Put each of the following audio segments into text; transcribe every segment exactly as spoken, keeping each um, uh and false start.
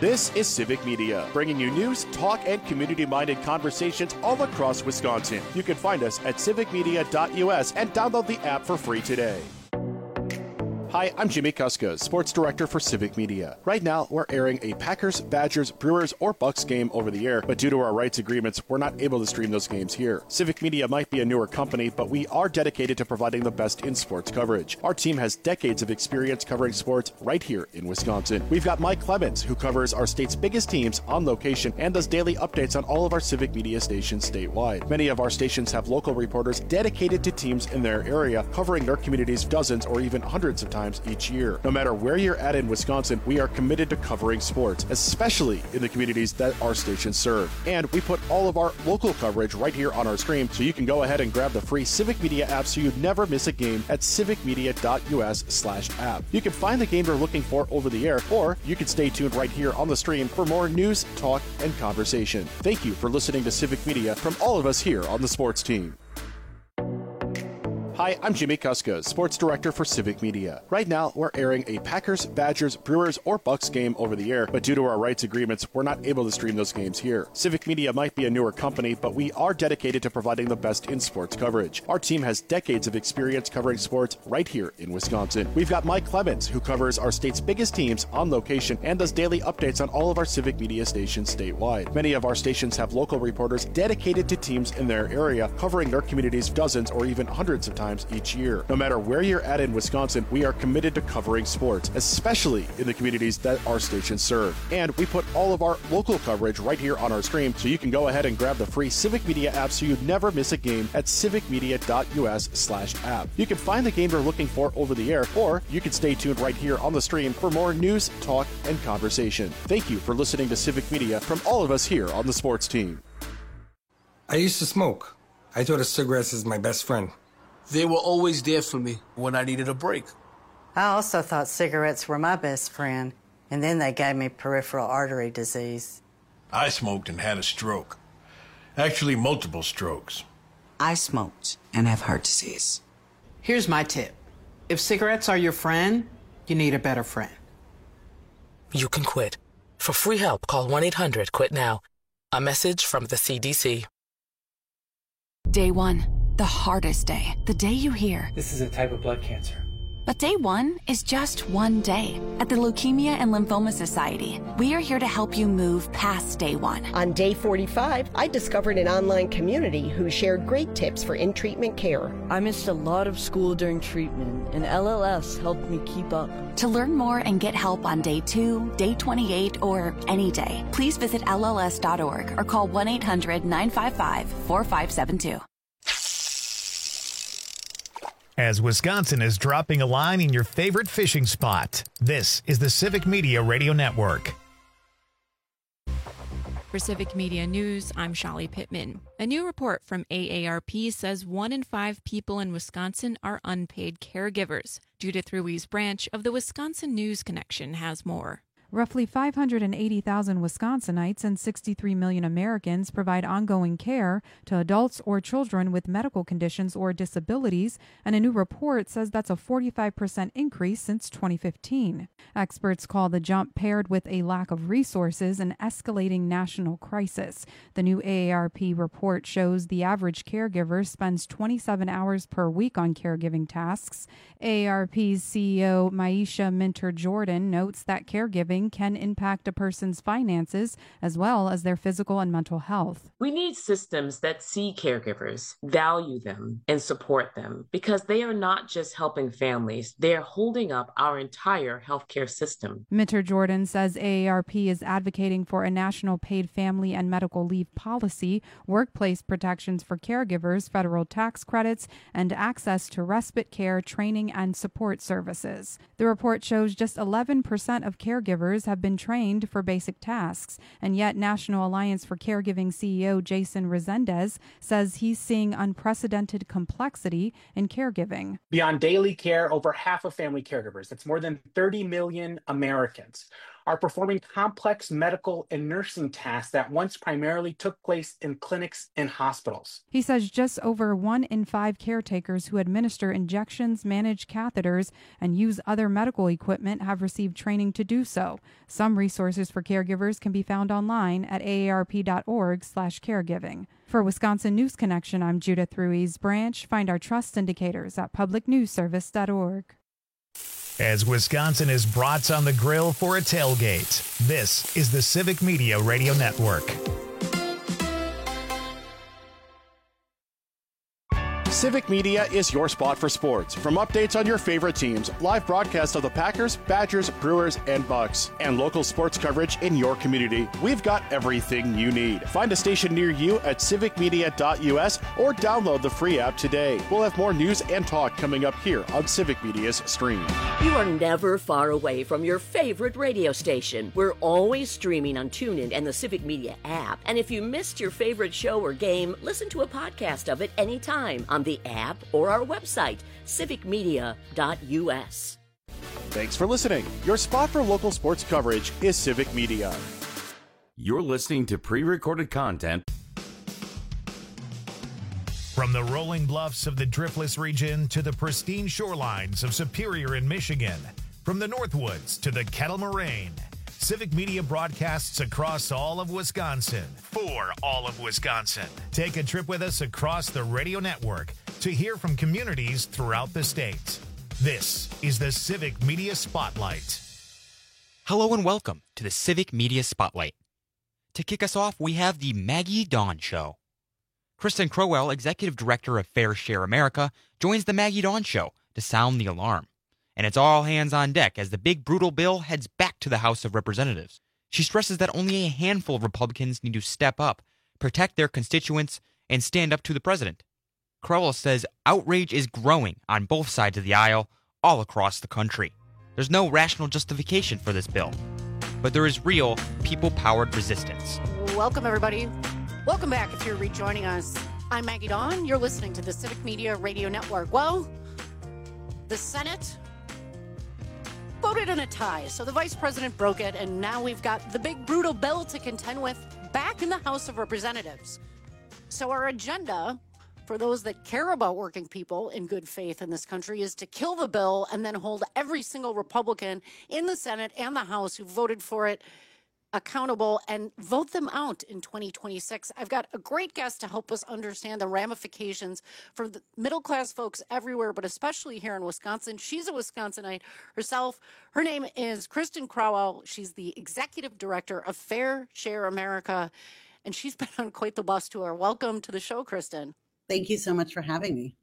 This is Civic Media, bringing you news, talk, and community-minded conversations all across Wisconsin. You can find us at civic media dot U S and download the app for free today. Hi, I'm Jimmy Kuska, Sports Director for Civic Media. Right now, we're airing a Packers, Badgers, Brewers, or Bucks game over the air, but due to our rights agreements, we're not able to stream those games here. Civic Media might be a newer company, but we are dedicated to providing the best in sports coverage. Our team has decades of experience covering sports right here in Wisconsin. We've got Mike Clemens, who covers our state's biggest teams on location and does daily updates on all of our Civic Media stations statewide. Many of our stations have local reporters dedicated to teams in their area, covering their communities dozens or even hundreds of times each year. No matter where you're at in Wisconsin, we are committed to covering sports, especially in the communities that our stations serve. And we put all of our local coverage right here on our stream, so you can go ahead and grab the free Civic Media app so you never miss a game at civic media dot U S slash app. You can find the game you're looking for over the air, or you can stay tuned right here on the stream for more news, talk, and conversation. Thank you for listening to Civic Media from all of us here on the sports team. Hi, I'm Jimmy Kuska, Sports Director for Civic Media. Right now, we're airing a Packers, Badgers, Brewers, or Bucks game over the air, but due to our rights agreements, we're not able to stream those games here. Civic Media might be a newer company, but we are dedicated to providing the best in sports coverage. Our team has decades of experience covering sports right here in Wisconsin. We've got Mike Clemens, who covers our state's biggest teams on location and does daily updates on all of our Civic Media stations statewide. Many of our stations have local reporters dedicated to teams in their area, covering their communities dozens or even hundreds of times each year. No matter where you're at in Wisconsin, we are committed to covering sports, especially in the communities that our stations serve. And we put all of our local coverage right here on our stream, so you can go ahead and grab the free Civic Media app so you never miss a game at civic media dot U S slash app. You can find the game you're looking for over the air, or you can stay tuned right here on the stream for more news, talk, and conversation. Thank you for listening to Civic Media from all of us here on the sports team. I used to smoke. I thought of cigarettes as my best friend. They were always there for me when I needed a break. I also thought cigarettes were my best friend, and then they gave me peripheral artery disease. I smoked and had a stroke. Actually, multiple strokes. I smoked and have heart disease. Here's my tip. If cigarettes are your friend, you need a better friend. You can quit. For free help, call one eight hundred quit now. A message from the C D C. Day one. The hardest day, the day you hear, this is a type of blood cancer. But day one is just one day. At the Leukemia and Lymphoma Society, we are here to help you move past day one. On day forty-five, I discovered an online community who shared great tips for in-treatment care. I missed a lot of school during treatment, and L L S helped me keep up. To learn more and get help on day two, day twenty-eight, or any day, please visit L L S dot org or call one eight hundred nine five five four five seven two. As Wisconsin is dropping a line in your favorite fishing spot, this is the Civic Media Radio Network. For Civic Media News, I'm Shali Pittman. A new report from A A R P says one in five people in Wisconsin are unpaid caregivers. Judith Ruiz Branch of the Wisconsin News Connection has more. Roughly five hundred eighty thousand Wisconsinites and sixty-three million Americans provide ongoing care to adults or children with medical conditions or disabilities, and a new report says that's a forty-five percent increase since twenty fifteen. Experts call the jump paired with a lack of resources an escalating national crisis. The new A A R P report shows the average caregiver spends twenty-seven hours per week on caregiving tasks. A A R P's C E O Maisha Minter-Jordan notes that caregiving can impact a person's finances as well as their physical and mental health. We need systems that see caregivers, value them, and support them, because they are not just helping families, they're holding up our entire healthcare system. Minter-Jordan says A A R P is advocating for a national paid family and medical leave policy, workplace protections for caregivers, federal tax credits, and access to respite care, training, and support services. The report shows just eleven percent of caregivers have been trained for basic tasks, and yet National Alliance for Caregiving C E O Jason Resendez says he's seeing unprecedented complexity in caregiving. Beyond daily care, over half of family caregivers, that's more than thirty million Americans, are performing complex medical and nursing tasks that once primarily took place in clinics and hospitals. He says just over one in five caretakers who administer injections, manage catheters, and use other medical equipment have received training to do so. Some resources for caregivers can be found online at A A R P dot org slash caregiving. For Wisconsin News Connection, I'm Judith Ruiz Branch. Find our trust indicators at public news service dot org. As Wisconsin is brats on the grill for a tailgate, this is the Civic Media Radio Network. Civic Media is your spot for sports. From updates on your favorite teams, live broadcasts of the Packers, Badgers, Brewers, and Bucks, and local sports coverage in your community, we've got everything you need. Find a station near you at civic media dot U S or download the free app today. We'll have more news and talk coming up here on Civic Media's stream. You are never far away from your favorite radio station. We're always streaming on TuneIn and the Civic Media app. And if you missed your favorite show or game, listen to a podcast of it anytime on the app or our website, civic media dot U S. Thanks for listening. Your spot for local sports coverage is Civic Media. You're listening to pre-recorded content. From the rolling bluffs of the Driftless region to the pristine shorelines of Superior in Michigan, from the Northwoods to the Kettle Moraine, Civic Media broadcasts across all of Wisconsin for all of Wisconsin. Take a trip with us across the radio network to hear from communities throughout the state. This is the Civic Media Spotlight. Hello and welcome to the Civic Media Spotlight. To kick us off, we have the Maggie Dawn Show. Kristen Crowell, Executive Director of Fair Share America, joins the Maggie Dawn Show to sound the alarm. And it's all hands on deck as the big brutal bill heads back to the House of Representatives. She stresses that only a handful of Republicans need to step up, protect their constituents, and stand up to the president. Crowell says outrage is growing on both sides of the aisle, all across the country. There's no rational justification for this bill, but there is real, people-powered resistance. Welcome, everybody. Welcome back if you're rejoining us. I'm Maggie Dawn. You're listening to the Civic Media Radio Network. Well, the Senate voted in a tie, so the vice president broke it, and now we've got the big brutal bill to contend with back in the House of Representatives. So our agenda, for those that care about working people in good faith in this country, is to kill the bill and then hold every single Republican in the Senate and the House who voted for it accountable and vote them out in twenty twenty-six. I've got a great guest to help us understand the ramifications for the middle-class folks everywhere, but especially here in Wisconsin. She's a Wisconsinite herself. Her name is Kristen Crowell. She's the Executive Director of Fair Share America, and she's been on quite the bus tour. Welcome to the show, Kristen. Thank you so much for having me.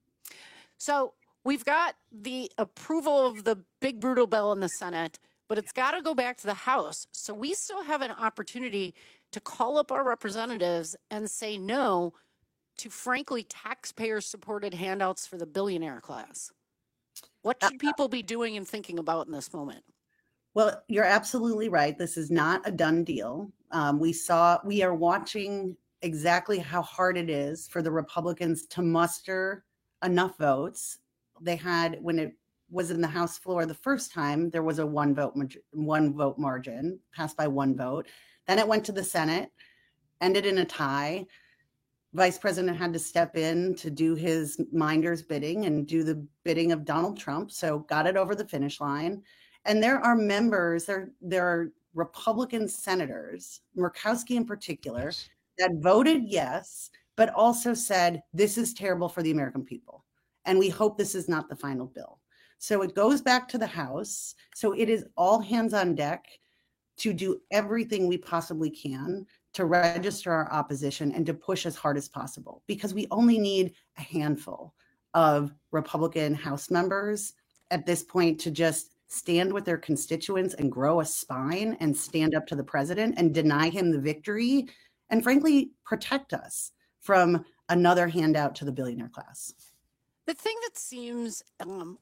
So we've got the approval of the big brutal bill in the Senate, but it's got to go back to the House. So we still have an opportunity to call up our representatives and say no to, frankly, taxpayer-supported handouts for the billionaire class. What should people be doing and thinking about in this moment? Well, you're absolutely right. This is not a done deal. Um, we saw, we are watching exactly how hard it is for the Republicans to muster enough votes. They had, when it was in the House floor the first time, there was a one vote one vote margin, passed by one vote. Then it went to the Senate, ended in a tie. Vice President had to step in to do his minder's bidding and do the bidding of Donald Trump, so got it over the finish line. And there are members, there, there are Republican senators, Murkowski in particular, that voted yes, but also said, this is terrible for the American people. And we hope this is not the final bill. So it goes back to the House. So it is all hands on deck to do everything we possibly can to register our opposition and to push as hard as possible, because we only need a handful of Republican House members at this point to just stand with their constituents and grow a spine and stand up to the president and deny him the victory and, frankly, protect us from another handout to the billionaire class. The thing that seems um,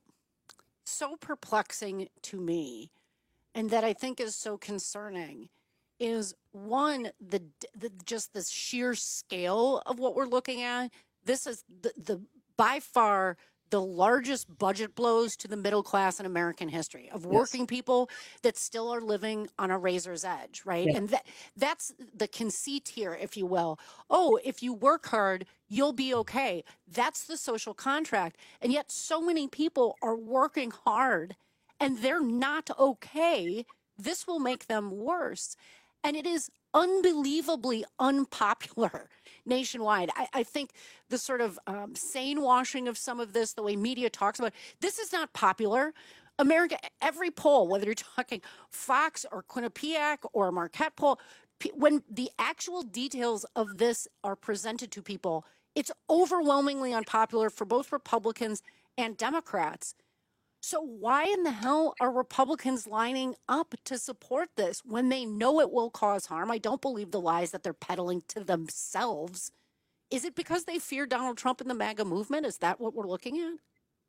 so perplexing to me, and that I think is so concerning, is one, the, the just the sheer scale of what we're looking at. This is the, the by far the largest budget blows to the middle class in American history of working yes. people that still are living on a razor's edge, right? Yeah. And that that's the conceit here, if you will. Oh, if you work hard, you'll be okay. That's the social contract. And yet so many people are working hard and they're not okay. This will make them worse. And it is unbelievably unpopular nationwide. I, I think the sort of um, sane washing of some of this, the way media talks about it, this is not popular. America, every poll, whether you're talking Fox or Quinnipiac or Marquette poll, when the actual details of this are presented to people, it's overwhelmingly unpopular for both Republicans and Democrats. So why in the hell are Republicans lining up to support this when they know it will cause harm? I don't believe the lies that they're peddling to themselves. Is it because they fear Donald Trump and the MAGA movement? Is that what we're looking at?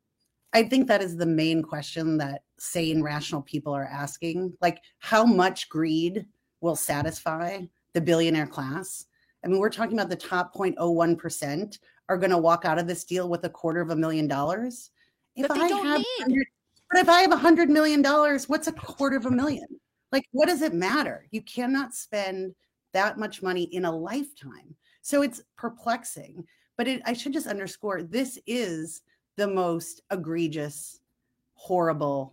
I think that is the main question that sane, rational people are asking. Like, how much greed will satisfy the billionaire class? I mean, we're talking about the top zero point zero one percent are going to walk out of this deal with a quarter of a million dollars. If that they I don't have need. But if I have a hundred million dollars, what's a quarter of a million? Like, what does it matter? You cannot spend that much money in a lifetime. So it's perplexing. But it, I should just underscore, this is the most egregious, horrible,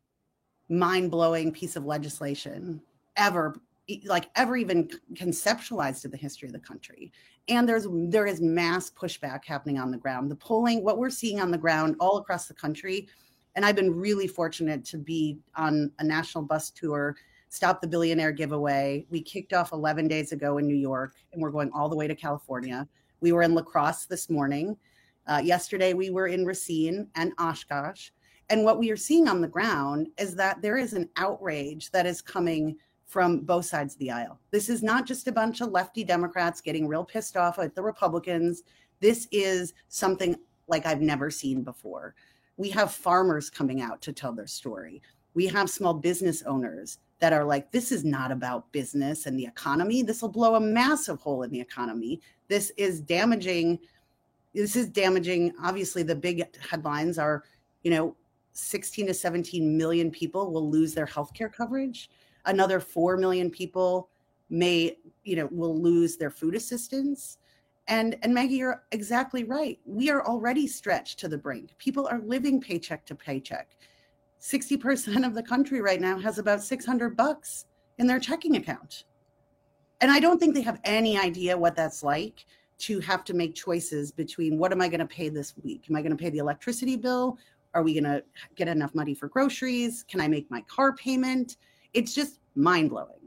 mind-blowing piece of legislation ever, like ever even conceptualized in the history of the country. And there's there is mass pushback happening on the ground. The polling, what we're seeing on the ground all across the country, and I've been really fortunate to be on a national bus tour, Stop the Billionaire giveaway. We kicked off eleven days ago in New York, and we're going all the way to California. We were in La Crosse this morning. Uh, yesterday, we were in Racine and Oshkosh. And what we are seeing on the ground is that there is an outrage that is coming from both sides of the aisle. This is not just a bunch of lefty Democrats getting real pissed off at the Republicans. This is something like I've never seen before. We have farmers coming out to tell their story. We have small business owners that are like, this is not about business and the economy. This will blow a massive hole in the economy. This is damaging. This is damaging. Obviously, the big headlines are, you know, sixteen to seventeen million people will lose their healthcare coverage. Another four million people may, you know, will lose their food assistance. And, and Maggie, you're exactly right. We are already stretched to the brink. People are living paycheck to paycheck. sixty percent of the country right now has about six hundred bucks in their checking account. And I don't think they have any idea what that's like to have to make choices between what am I going to pay this week? Am I going to pay the electricity bill? Are we going to get enough money for groceries? Can I make my car payment? It's just mind-blowing.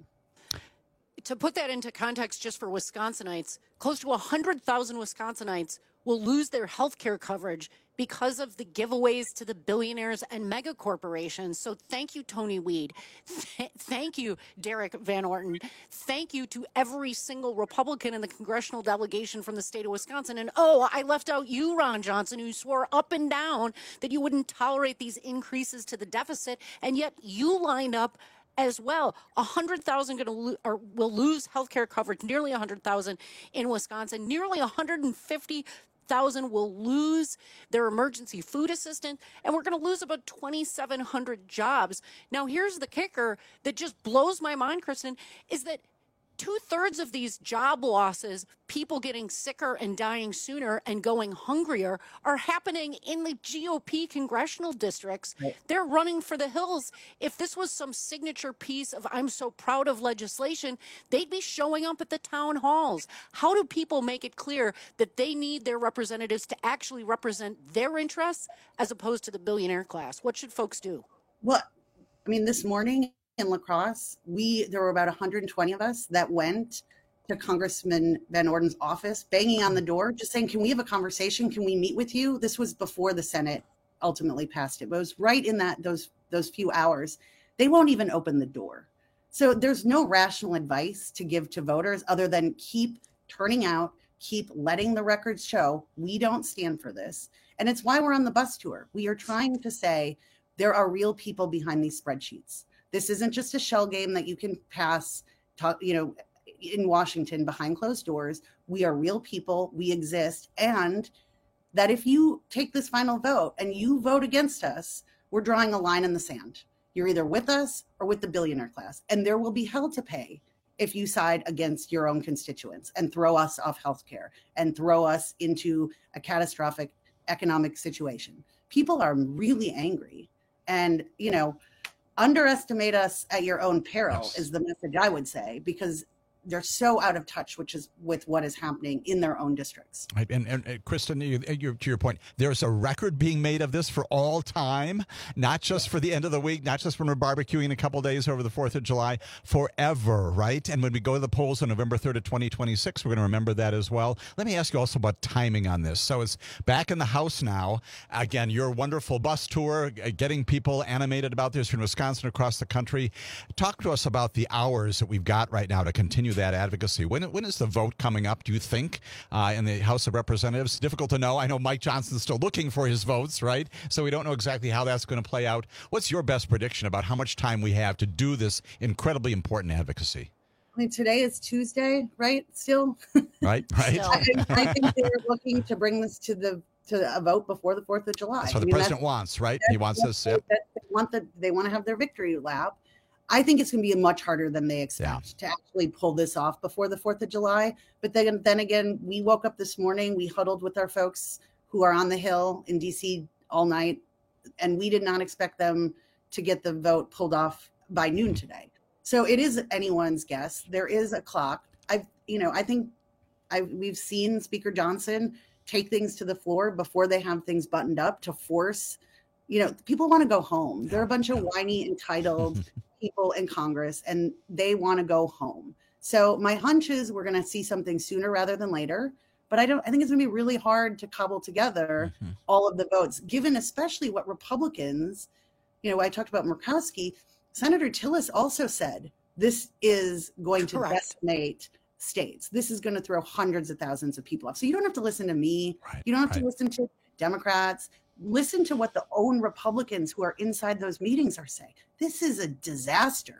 To put that into context just for Wisconsinites, close to one hundred thousand Wisconsinites will lose their health care coverage because of the giveaways to the billionaires and mega corporations. So thank you, Tony Weed. Th- thank you, Derek Van Orton. Thank you to every single Republican in the congressional delegation from the state of Wisconsin. And oh, I left out you, Ron Johnson, who swore up and down that you wouldn't tolerate these increases to the deficit. And yet you lined up as well. one hundred thousand going to lo- or will lose health care coverage, nearly one hundred thousand in Wisconsin, nearly one hundred fifty thousand will lose their emergency food assistant, and we're going to lose about twenty-seven hundred jobs. Now, here's the kicker that just blows my mind, Kristen, is that two-thirds of these job losses, people getting sicker and dying sooner and going hungrier, are happening in the G O P congressional districts. Right. They're running for the hills. If this was some signature piece of I'm so proud of legislation, they'd be showing up at the town halls. How do people make it clear that they need their representatives to actually represent their interests as opposed to the billionaire class? What should folks do? Well, I mean, this morning in La Crosse, we there were about one hundred twenty of us that went to Congressman Van Orden's office, banging on the door, just saying, can we have a conversation? Can we meet with you? This was before the Senate ultimately passed it, but it was right in that those those few hours. They won't even open the door. So there's no rational advice to give to voters other than keep turning out, keep letting the records show we don't stand for this. And it's why we're on the bus tour. We are trying to say there are real people behind these spreadsheets. This isn't just a shell game that you can pass, talk, you know, in Washington behind closed doors. We are real people. We exist. And that if you take this final vote and you vote against us, we're drawing a line in the sand. You're either with us or with the billionaire class, and there will be hell to pay if you side against your own constituents and throw us off healthcare and throw us into a catastrophic economic situation. People are really angry, and, you know, underestimate us at your own peril yes. is the message I would say, because they're so out of touch, which is with what is happening in their own districts. Right. And, and, and Kristen, you, you, to your point, there's a record being made of this for all time, not just for the end of the week, not just when we're barbecuing a couple days over the fourth of July, forever, right? And when we go to the polls on November third of twenty twenty-six, we're going to remember that as well. Let me ask you also about timing on this. So it's back in the House now. Again, your wonderful bus tour, getting people animated about this from Wisconsin across the country. Talk to us about the hours that we've got right now to continue that advocacy. When when is the vote coming up, do you think, uh, in the House of Representatives? Difficult to know. I know Mike Johnson's still looking for his votes, right? So we don't know exactly how that's going to play out. What's your best prediction about how much time we have to do this incredibly important advocacy? I mean, today is Tuesday, right? Still? Right, right. I, I think they're looking to bring this to the to a vote before the fourth of July. That's what the I mean, president wants, right? He wants this. Yep. They want the, they want to have their victory lap. I think it's going to be much harder than they expect yeah. to actually pull this off before the fourth of July. But then, then again, we woke up this morning, we huddled with our folks who are on the Hill in D C all night, and we did not expect them to get the vote pulled off by noon today. So it is anyone's guess. There is a clock. I've, you know, I think I've, we've seen Speaker Johnson take things to the floor before they have things buttoned up to force, you know, people want to go home. They're a bunch of whiny, entitled people in Congress, and they want to go home. So my hunch is we're going to see something sooner rather than later. But I don't. I think it's going to be really hard to cobble together mm-hmm. all of the votes, given especially what Republicans, you know, I talked about Murkowski. Senator Tillis also said this is going to Correct. decimate states. This is going to throw hundreds of thousands of people off. So you don't have to listen to me. Right, you don't have right. to listen to Democrats. Listen to what the own Republicans who are inside those meetings are saying. This is a disaster.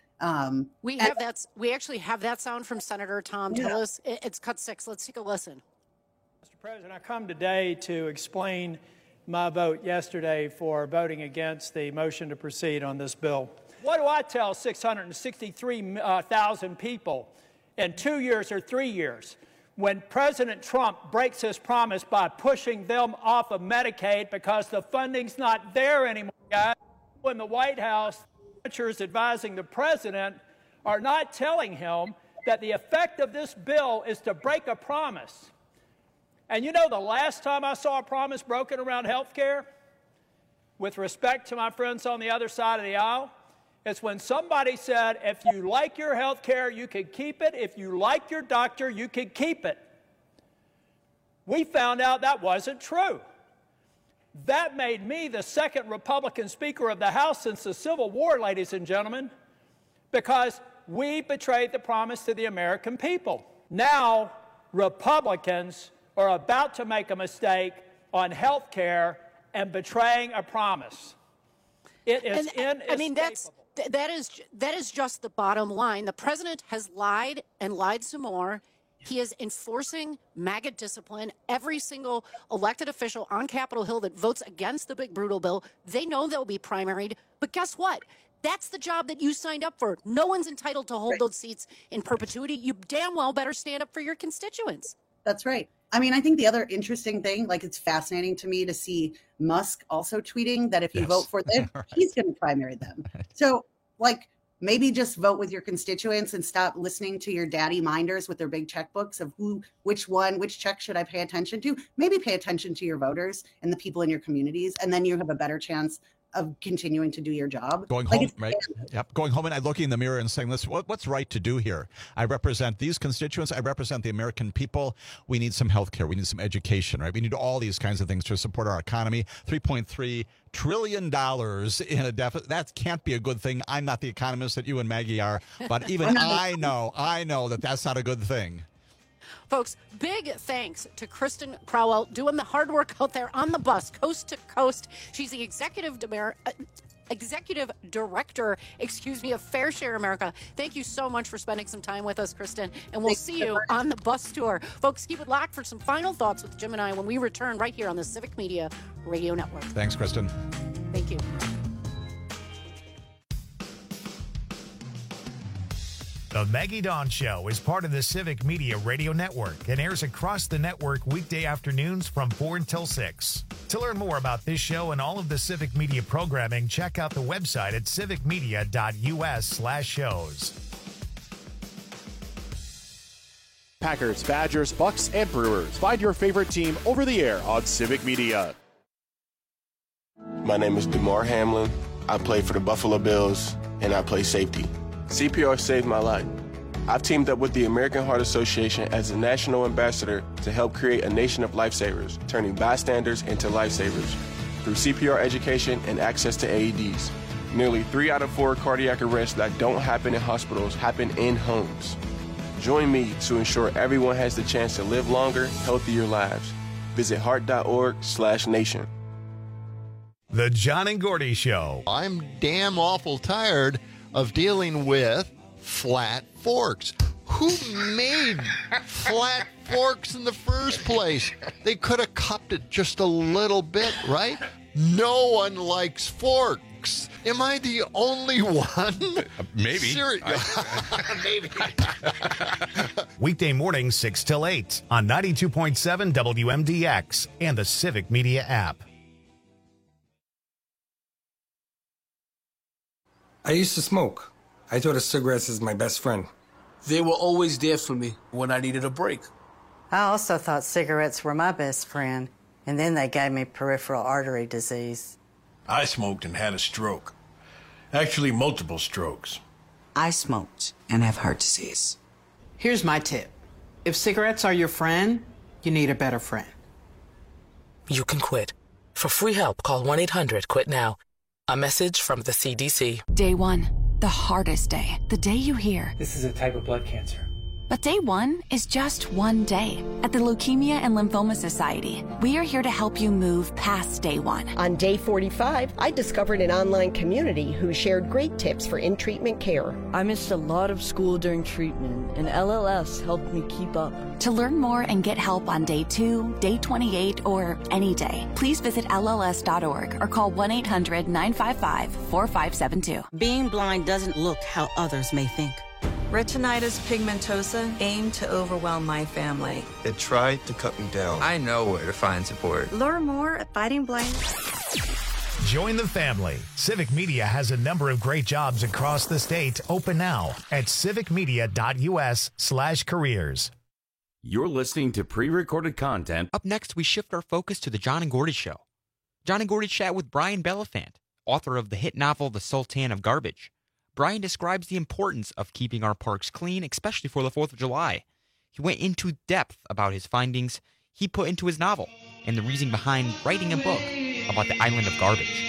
Um, we have that. We actually have that sound from Senator Tom yeah. Tillis. It's cut six. Let's take a listen. Mister President, I come today to explain my vote yesterday for voting against the motion to proceed on this bill. What do I tell six hundred sixty-three thousand people in two years or three years when President Trump breaks his promise by pushing them off of Medicaid because the funding's not there anymore, guys? When the White House, senators advising the president are not telling him that the effect of this bill is to break a promise. And you know the last time I saw a promise broken around health care, with respect to my friends on the other side of the aisle, it's when somebody said, if you like your health care, you can keep it. If you like your doctor, you can keep it. We found out that wasn't true. That made me the second Republican Speaker of the House since the Civil War, ladies and gentlemen, because we betrayed the promise to the American people. Now, Republicans are about to make a mistake on health care and betraying a promise. It is and, I mean, that's that is that is just the bottom line. The president has lied and lied some more. He is enforcing MAGA discipline. Every single elected official on Capitol Hill that votes against the big brutal bill, they know they'll be primaried. But guess what? That's the job that you signed up for. No one's entitled to hold right. those seats in perpetuity. You damn well better stand up for your constituents. That's right. I mean, I think the other interesting thing, like it's fascinating to me to see Musk also tweeting that if you yes. vote for them, right. he's going to primary them. Right. So, like, maybe just vote with your constituents and stop listening to your daddy minders with their big checkbooks of who, which one, which check should I pay attention to? Maybe pay attention to your voters and the people in your communities, and then you have a better chance of continuing to do your job. Going like home, right? Yep. Going home and looking in the mirror and saying, "Listen, what, what's right to do here? I represent these constituents. I represent the American people. We need some health care. We need some education, right? We need all these kinds of things to support our economy. three point three trillion dollars in a deficit. That can't be a good thing. I'm not the economist that you and Maggie are, but even I know, I know that that's not a good thing." Folks, big thanks to Kristen Crowell doing the hard work out there on the bus, coast to coast. She's the executive, uh, Executive Director, excuse me, of Fair Share America. Thank you so much for spending some time with us, Kristen, and we'll see you on the bus tour. Folks, keep it locked for some final thoughts with Jim and I when we return right here on the Civic Media Radio Network. Thanks, Kristen. Thank you. The Maggie Dawn Show is part of the Civic Media Radio Network and airs across the network weekday afternoons from four until six. To learn more about this show and all of the Civic Media programming, check out the website at civicmedia.us slash shows. Packers, Badgers, Bucks, and Brewers. Find your favorite team over the air on Civic Media. My name is DeMar Hamlin. I play for the Buffalo Bills, and I play safety. C P R saved my life. I've teamed up with the American Heart Association as a national ambassador to help create a nation of lifesavers, turning bystanders into lifesavers through C P R education and access to A E Ds. Nearly three out of four cardiac arrests that don't happen in hospitals happen in homes. Join me to ensure everyone has the chance to live longer, healthier lives. Visit heart.org slash nation. The John and Gordy Show. I'm damn awful tired of dealing with flat forks. Who made flat forks in the first place? They could have cupped it just a little bit, right? No one likes forks. Am I the only one? Maybe. Seri- Maybe. Weekday mornings, six till eight on ninety-two point seven W M D X and the Civic Media app. I used to smoke. I thought of cigarettes as my best friend. They were always there for me when I needed a break. I also thought cigarettes were my best friend, and then they gave me peripheral artery disease. I smoked and had a stroke. Actually, multiple strokes. I smoked and have heart disease. Here's my tip. If cigarettes are your friend, you need a better friend. You can quit. For free help, call one eight hundred quit now. A message from the C D C. Day one, the hardest day. The day you hear, This is a type of blood cancer. but day one is just one day. At the Leukemia and Lymphoma Society, we are here to help you move past day one. On day forty-five, I discovered an online community who shared great tips for in-treatment care. I missed a lot of school during treatment, and L L S helped me keep up. To learn more and get help on day two, day twenty-eight, or any day, please visit L L S dot org or call one eight hundred nine five five four five seven two. Being blind doesn't look how others may think. Retinitis pigmentosa aimed to overwhelm my family. It tried to cut me down. I know where to find support. Learn more at Fighting Blind. Join the family. Civic Media has a number of great jobs across the state open now at civicmedia.us slash careers. You're listening to pre-recorded content. Up next, we shift our focus to the John and Gordy Show. John and Gordy chat with Brian Beliphant, author of the hit novel The Sultan of Garbage. Brian describes the importance of keeping our parks clean, especially for the fourth of July. He went into depth about his findings he put into his novel and the reason behind writing a book about the island of garbage.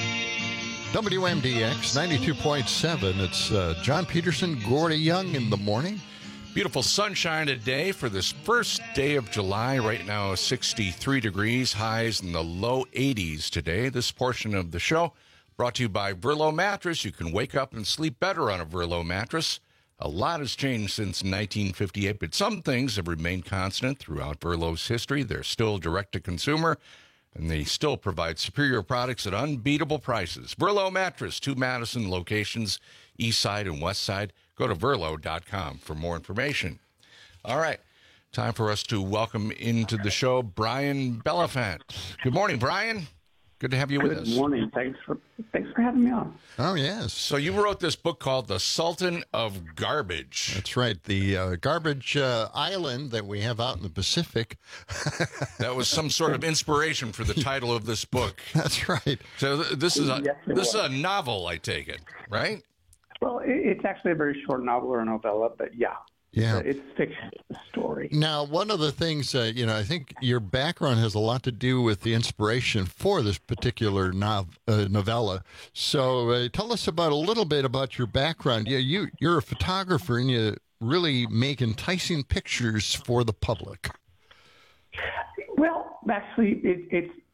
W M D X ninety-two point seven. It's uh, John Peterson, Gordy Young in the morning. Beautiful sunshine today for this first day of July. Right now, sixty-three degrees, highs in the low eighties today. This portion of the show brought to you by Verlo Mattress. You can wake up and sleep better on a Verlo mattress. A lot has changed since nineteen fifty-eight, but some things have remained constant throughout Verlo's history. They're still direct-to-consumer, and they still provide superior products at unbeatable prices. Verlo Mattress, two Madison locations, east side and west side. Go to verlo dot com for more information. All right, time for us to welcome into the show Brian Beliphant. Good morning, Brian. Good to have you with Good us. Good morning. Thanks for thanks for having me on. Oh, yes. So you wrote this book called The Sultan of Garbage. That's right. The uh, garbage uh, island that we have out in the Pacific. That was some sort of inspiration for the title of this book. That's right. So th- this is a Yes, it this is was. a novel, I take it, right? Well, it, it's actually a very short novel or novella, but yeah. Yeah. It's, it's fiction, it's a story. Now, one of the things, uh, you know, I think your background has a lot to do with the inspiration for this particular nov- uh, novella. So uh, tell us about a little bit about your background. Yeah, you, you're a photographer and you really make enticing pictures for the public. Well, actually, it, it's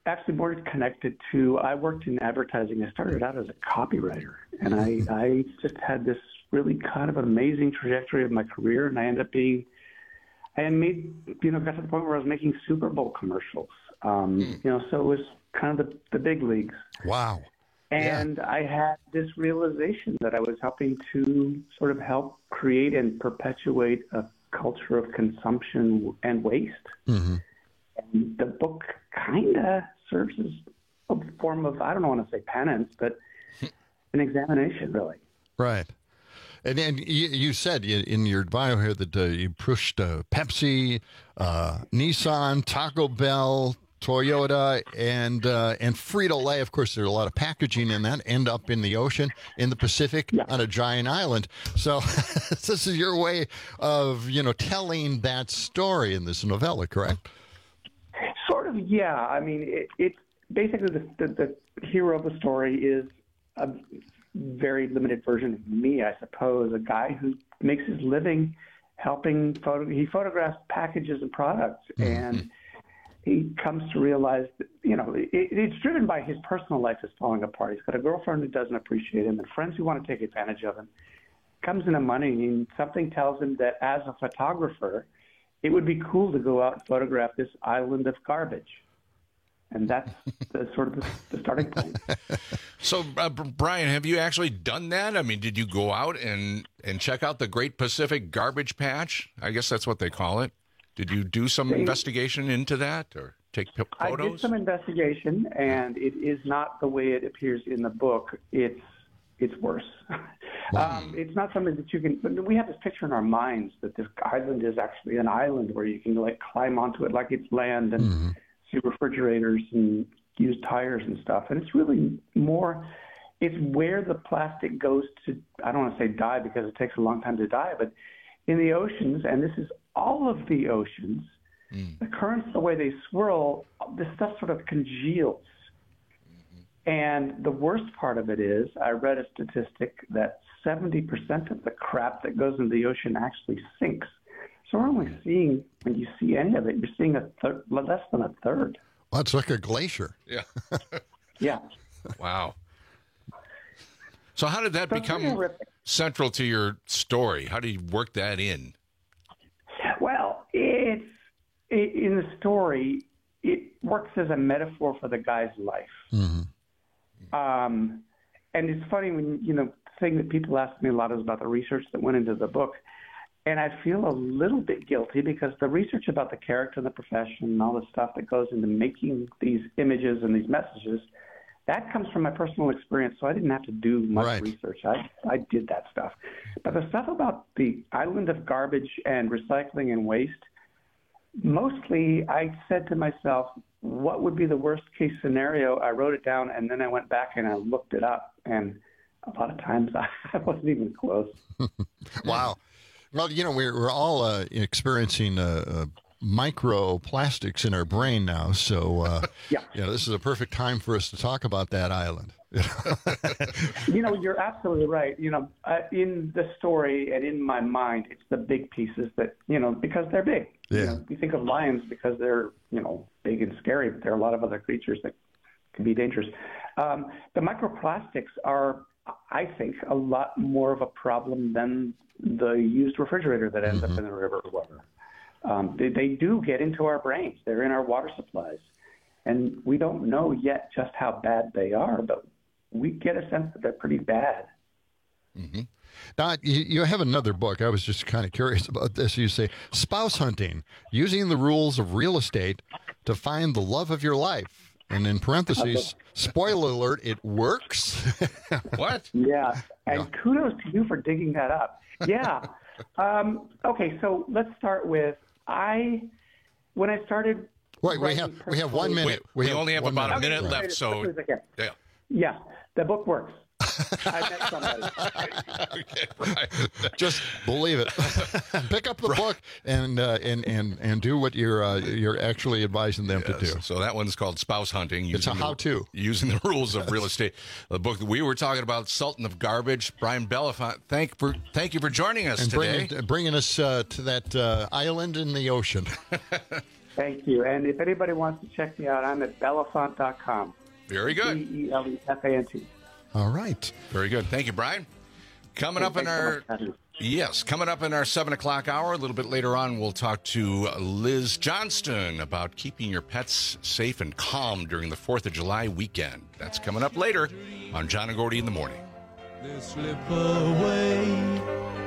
actually more connected to, I worked in advertising. I started out as a copywriter, and I, I just had this really kind of amazing trajectory of my career, and I ended up being, I had made, you know, got to the point where I was making Super Bowl commercials. Um, mm. You know, so it was kind of the, the big leagues. Wow. And yeah. I had this realization that I was helping to sort of help create and perpetuate a culture of consumption and waste. Mm-hmm. And the book kind of serves as a form of, I don't want to say penance, but an examination, really. Right. And, and you, you said in your bio here that uh, you pushed uh, Pepsi, uh, Nissan, Taco Bell, Toyota, and uh, and Frito-Lay. Of course, there's a lot of packaging in that, end up in the ocean, in the Pacific, yeah. on a giant island. So this is your way of, you know, telling that story in this novella, correct? Sort of, yeah. I mean, it, it's basically the, the, the hero of the story is a very limited version of me, I suppose, a guy who makes his living helping photo. He photographs packages and products, mm-hmm. and he comes to realize that, you know, it, it's driven by his personal life is falling apart. He's got a girlfriend who doesn't appreciate him and friends who want to take advantage of him. Comes into money, and something tells him that as a photographer, it would be cool to go out and photograph this island of garbage. And that's the sort of the, the starting point. So, uh, Brian, have you actually done that? I mean, did you go out and, and check out the Great Pacific Garbage Patch? I guess that's what they call it. Did you do some they, investigation into that or take p- photos? I did some investigation, and it is not the way it appears in the book. It's it's worse. um, it's not something that you can. But we have this picture in our minds that this island is actually an island where you can like climb onto it like it's land and mm-hmm. see refrigerators and use tires and stuff. And it's really more. It's where the plastic goes to. I don't want to say die because it takes a long time to die, but in the oceans, and this is all of the oceans, mm. the currents, the way they swirl, this stuff sort of congeals. Mm-hmm. And the worst part of it is, I read a statistic that seventy percent of the crap that goes into the ocean actually sinks. So we're only seeing, when you see any of it, you're seeing a thir- less than a third. Well, it's like a glacier. Yeah. yeah. Wow. So how did that so become central to your story? How did you work that in? Well, it's it, in the story, it works as a metaphor for the guy's life. Mm-hmm. Um, and it's funny when, you know, the thing that people ask me a lot is about the research that went into the book. And I feel a little bit guilty because the research about the character and the profession and all the stuff that goes into making these images and these messages, that comes from my personal experience, so I didn't have to do much right. research. I, I did that stuff. But the stuff about the island of garbage and recycling and waste, mostly I said to myself, what would be the worst-case scenario? I wrote it down, and then I went back and I looked it up. And a lot of times I wasn't even close. Wow. Well, you know, we're, we're all uh, experiencing uh, uh, microplastics in our brain now. So, uh, yeah. you know, this is a perfect time for us to talk about that island. You know, you're absolutely right. You know, uh, in the story and in my mind, it's the big pieces that, you know, because they're big. Yeah. You know, we think of lions because they're, you know, big and scary, but there are a lot of other creatures that can be dangerous. Um, the microplastics are, I think, a lot more of a problem than the used refrigerator that ends mm-hmm. up in the river or whatever. Um, they, they do get into our brains. They're in our water supplies. And we don't know yet just how bad they are, but we get a sense that they're pretty bad. Mm-hmm. Now, you, you have another book. I was just kind of curious about this. You say, spouse hunting, using the rules of real estate to find the love of your life. And in parentheses, spoiler alert, it works. What? Yeah. And yeah. kudos to you for digging that up. Yeah. um, okay, so let's start with, I, when I started. Wait, we have we have one minute. We, we, we have only have about minute. a minute okay, left, so. Yeah. Yeah, the book works. I met somebody. Okay, right. Just believe it. Pick up the right. book and, uh, and and and do what you're uh, you're actually advising them yes. to do. So that one's called Spouse Hunting. It's a how-to. The, using the rules of real estate. The book that we were talking about, Sultan of Garbage. Brian Belafonte, thank for thank you for joining us and today. Bringing, bringing us uh, to that uh, island in the ocean. Thank you. And if anybody wants to check me out, I'm at belafant dot com. Very good. B E L E F A N T. All right. Very good. Thank you, Brian. Coming up in our yes, coming up in our seven o'clock hour. A little bit later on, we'll talk to Liz Johnston about keeping your pets safe and calm during the Fourth of July weekend. That's coming up later on John and Gordy in the Morning. They slip away,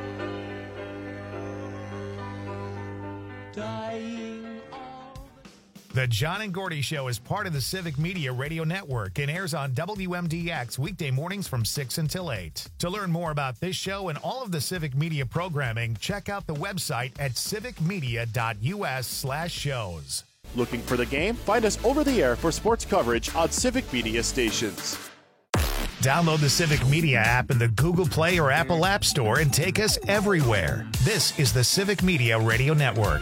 dying. The John and Gordy Show is part of the Civic Media Radio Network and airs on W M D X weekday mornings from six until eight. To learn more about this show and all of the Civic Media programming, check out the website at civicmedia.us slash shows. Looking for the game? Find us over the air for sports coverage on Civic Media stations. Download the Civic Media app in the Google Play or Apple App Store and take us everywhere. This is the Civic Media Radio Network.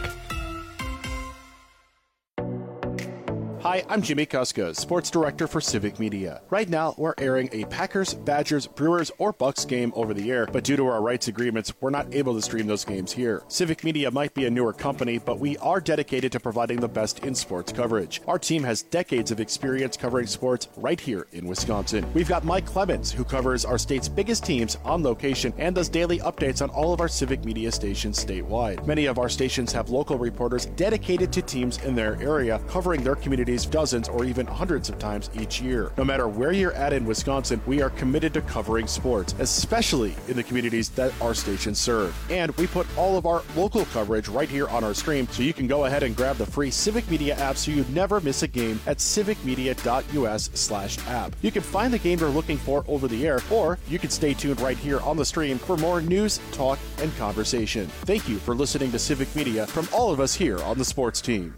Hi, I'm Jimmy Kuska, Sports Director for Civic Media. Right now, we're airing a Packers, Badgers, Brewers, or Bucks game over the air, but due to our rights agreements, we're not able to stream those games here. Civic Media might be a newer company, but we are dedicated to providing the best in sports coverage. Our team has decades of experience covering sports right here in Wisconsin. We've got Mike Clemens, who covers our state's biggest teams on location and does daily updates on all of our Civic Media stations statewide. Many of our stations have local reporters dedicated to teams in their area, covering their communities dozens or even hundreds of times each year. No matter where you're at in Wisconsin, we are committed to covering sports, especially in the communities that our stations serve. And we put all of our local coverage right here on our stream, so you can go ahead and grab the free Civic Media app so you never miss a game at civicmedia.us slash app. You can find the game you're looking for over the air, or you can stay tuned right here on the stream for more news, talk, and conversation. Thank you for listening to Civic Media from all of us here on the sports team.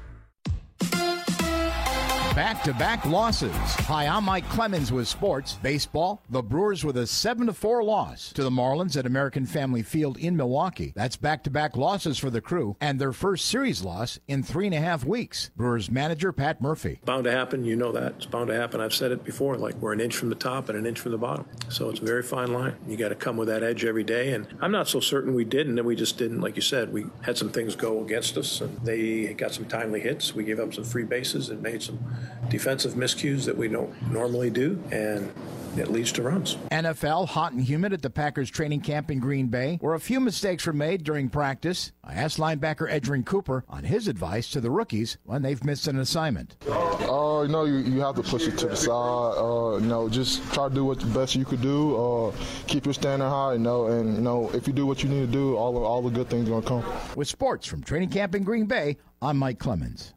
Back-to-back losses. Hi, I'm Mike Clemens with sports. Baseball, the Brewers with a seven to four loss to the Marlins at American Family Field in Milwaukee. That's back-to-back losses for the Crew and their first series loss in three and a half weeks. Brewers manager Pat Murphy. Bound to happen. You know that. It's bound to happen. I've said it before, like we're an inch from the top and an inch from the bottom. So it's a very fine line. You got to come with that edge every day, and I'm not so certain we didn't, and we just didn't. Like you said, we had some things go against us, and they got some timely hits. We gave up some free bases and made some defensive miscues that we don't normally do, and it leads to runs. N F L, hot and humid at the Packers training camp in Green Bay, where a few mistakes were made during practice. I asked linebacker Edgerrin Cooper on his advice to the rookies when they've missed an assignment. Uh, you know, you, you have to push it to the side. Uh, you know, just try to do what the best you could do. Uh, keep your standard high, you know, and, you know, if you do what you need to do, all, all the good things are going to come. With sports from training camp in Green Bay, I'm Mike Clemens.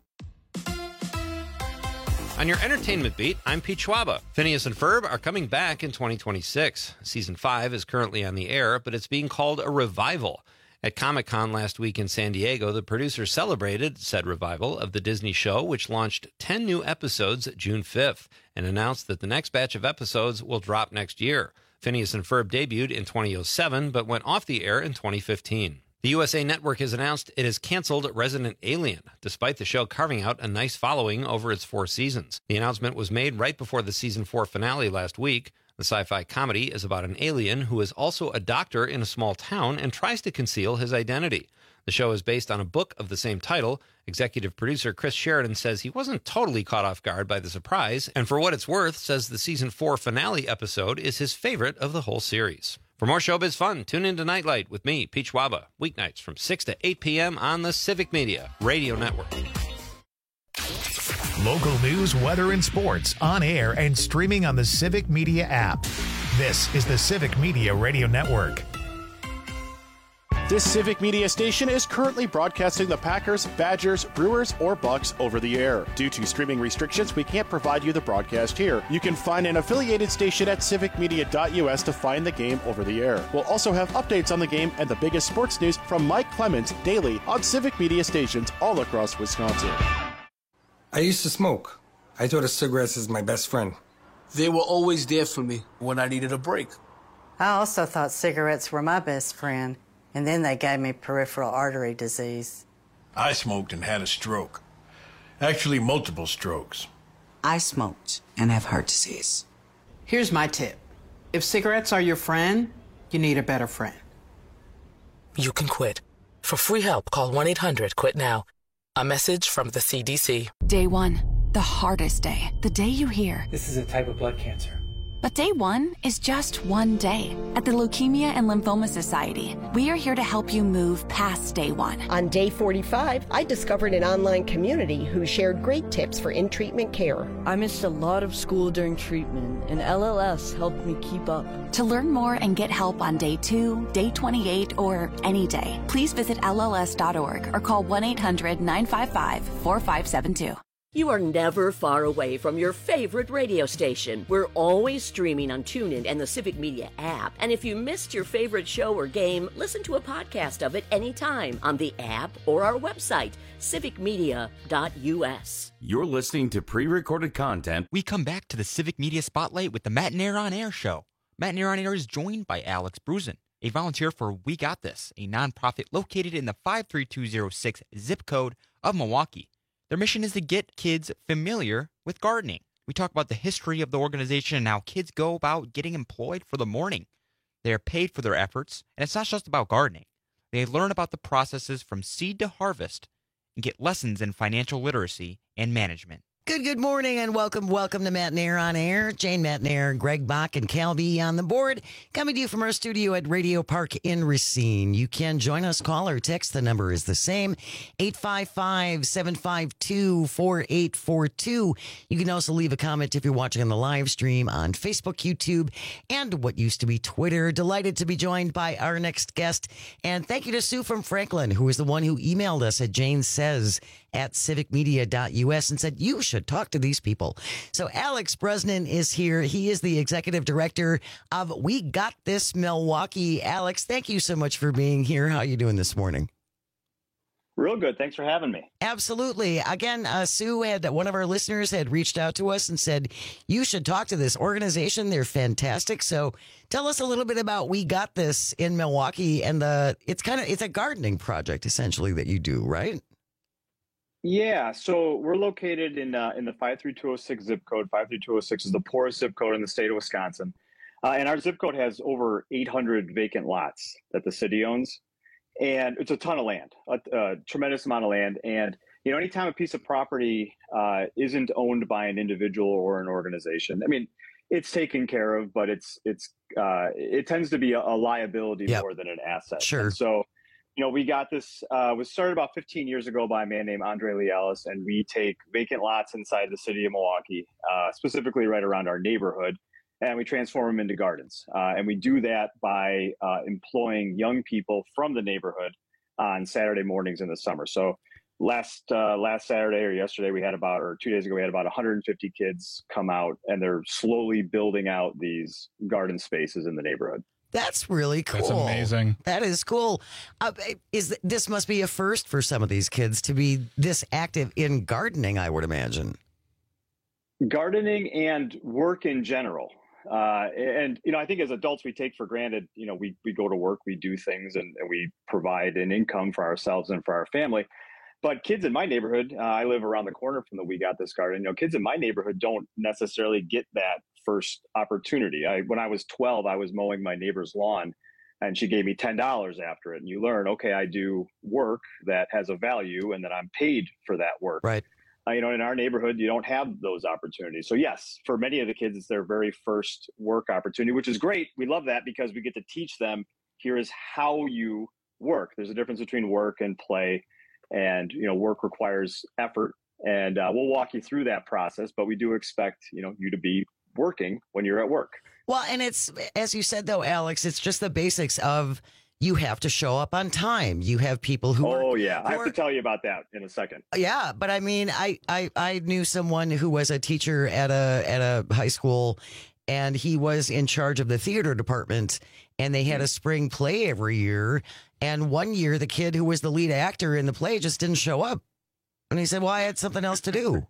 On your entertainment beat, I'm Pete Schwaba. Phineas and Ferb are coming back in twenty twenty-six. Season five is currently on the air, but it's being called a revival. At Comic-Con last week in San Diego, the producers celebrated said revival of the Disney show, which launched ten new episodes June fifth, and announced that the next batch of episodes will drop next year. Phineas and Ferb debuted in two thousand seven, but went off the air in twenty fifteen. The U S A Network has announced it has canceled Resident Alien, despite the show carving out a nice following over its four seasons. The announcement was made right before the season four finale last week. The sci-fi comedy is about an alien who is also a doctor in a small town and tries to conceal his identity. The show is based on a book of the same title. Executive producer Chris Sheridan says he wasn't totally caught off guard by the surprise, and for what it's worth, says the season four finale episode is his favorite of the whole series. For more showbiz fun, tune in to Nightlight with me, Pete Schwaba, weeknights from six to eight p.m. on the Civic Media Radio Network. Local news, weather, and sports on air and streaming on the Civic Media app. This is the Civic Media Radio Network. This Civic Media station is currently broadcasting the Packers, Badgers, Brewers, or Bucks over the air. Due to streaming restrictions, we can't provide you the broadcast here. You can find an affiliated station at civic media dot u s to find the game over the air. We'll also have updates on the game and the biggest sports news from Mike Clemens daily on Civic Media stations all across Wisconsin. I used to smoke. I thought of cigarettes as my best friend. They were always there for me when I needed a break. I also thought cigarettes were my best friend. And then they gave me peripheral artery disease. I smoked and had a stroke. Actually, multiple strokes. I smoked and have heart disease. Here's my tip. If cigarettes are your friend, you need a better friend. You can quit. For free help, call one eight hundred quit now. A message from the C D C. Day one, the hardest day. The day you hear, this is a type of blood cancer. But day one is just one day. At the Leukemia and Lymphoma Society, we are here to help you move past day one. On day forty-five, I discovered an online community who shared great tips for in-treatment care. I missed a lot of school during treatment, and L L S helped me keep up. To learn more and get help on day two, day twenty-eight, or any day, please visit L L S dot org or call one eight hundred nine five five four five seven two. You are never far away from your favorite radio station. We're always streaming on TuneIn and the Civic Media app. And if you missed your favorite show or game, listen to a podcast of it anytime on the app or our website, civic media dot u s. You're listening to pre-recorded content. We come back to the Civic Media Spotlight with the Matt and Air on Air show. Matt and Air on Air is joined by Alex Brusen, a volunteer for We Got This, a nonprofit located in the five three two zero six zip code of Milwaukee. Their mission is to get kids familiar with gardening. We talk about the history of the organization and how kids go about getting employed for the morning. They are paid for their efforts, and it's not just about gardening. They learn about the processes from seed to harvest and get lessons in financial literacy and management. Good, good morning, and welcome, welcome to Matt and Air on Air. Jane Matt and Air, Greg Bach, and Cal B on the board, coming to you from our studio at Radio Park in Racine. You can join us, call or text. The number is the same, eight five five, seven five two, four eight four two. You can also leave a comment if you're watching on the live stream on Facebook, YouTube, and what used to be Twitter. Delighted to be joined by our next guest, and thank you to Sue from Franklin, who is the one who emailed us at Jane Says at civic media dot u s and said, you should talk to these people. So Alex Brosnan is here. He is the executive director of We Got This Milwaukee. Alex, thank you so much for being here. How are you doing this morning? Real good. Thanks for having me. Absolutely. Again, uh, Sue had, one of our listeners had reached out to us and said, you should talk to this organization. They're fantastic. So tell us a little bit about We Got This in Milwaukee. And the, it's kind of, it's a gardening project essentially that you do, right? Yeah, so we're located in uh, in the five three two zero six zip code. five three two zero six is the poorest zip code in the state of Wisconsin. Uh, and our zip code has over eight hundred vacant lots that the city owns. And it's a ton of land, a, a tremendous amount of land. And, you know, anytime a piece of property uh, isn't owned by an individual or an organization, I mean, it's taken care of, but it's, it's uh, it tends to be a, a liability yep. more than an asset. Sure. And so, you know, we got this, uh, was started about fifteen years ago by a man named Andre Lee Ellis, and we take vacant lots inside the city of Milwaukee, uh, specifically right around our neighborhood, and we transform them into gardens. Uh, and we do that by uh, employing young people from the neighborhood on Saturday mornings in the summer. So last uh, last Saturday or yesterday, we had about, or two days ago, we had about one hundred fifty kids come out, and they're slowly building out these garden spaces in the neighborhood. That's really cool. That's amazing. That is cool. Uh, is this must be a first for some of these kids to be this active in gardening, I would imagine. Gardening and work in general. Uh, and, you know, I think as adults, we take for granted, you know, we, we go to work, we do things, and, and we provide an income for ourselves and for our family. But kids in my neighborhood, uh, I live around the corner from the We Got This Garden. You know, kids in my neighborhood don't necessarily get that first opportunity. I, when I was twelve, I was mowing my neighbor's lawn, and she gave me ten dollars after it. And you learn, okay, I do work that has a value, and then I'm paid for that work. Right. Uh, you know, in our neighborhood, you don't have those opportunities. So yes, for many of the kids, it's their very first work opportunity, which is great. We love that because we get to teach them, here is how you work. There's a difference between work and play. And, you know, work requires effort, and uh, we'll walk you through that process, but we do expect, you know, you to be working when you're at work. Well, and it's, as you said, though, Alex, it's just the basics of you have to show up on time. You have people who Oh, are, yeah. I have are, to tell you about that in a second. Yeah. But I mean, I, I, I knew someone who was a teacher at a at a high school, and he was in charge of the theater department, and they had a spring play every year. And one year, the kid who was the lead actor in the play just didn't show up. And he said, well, I had something else to do.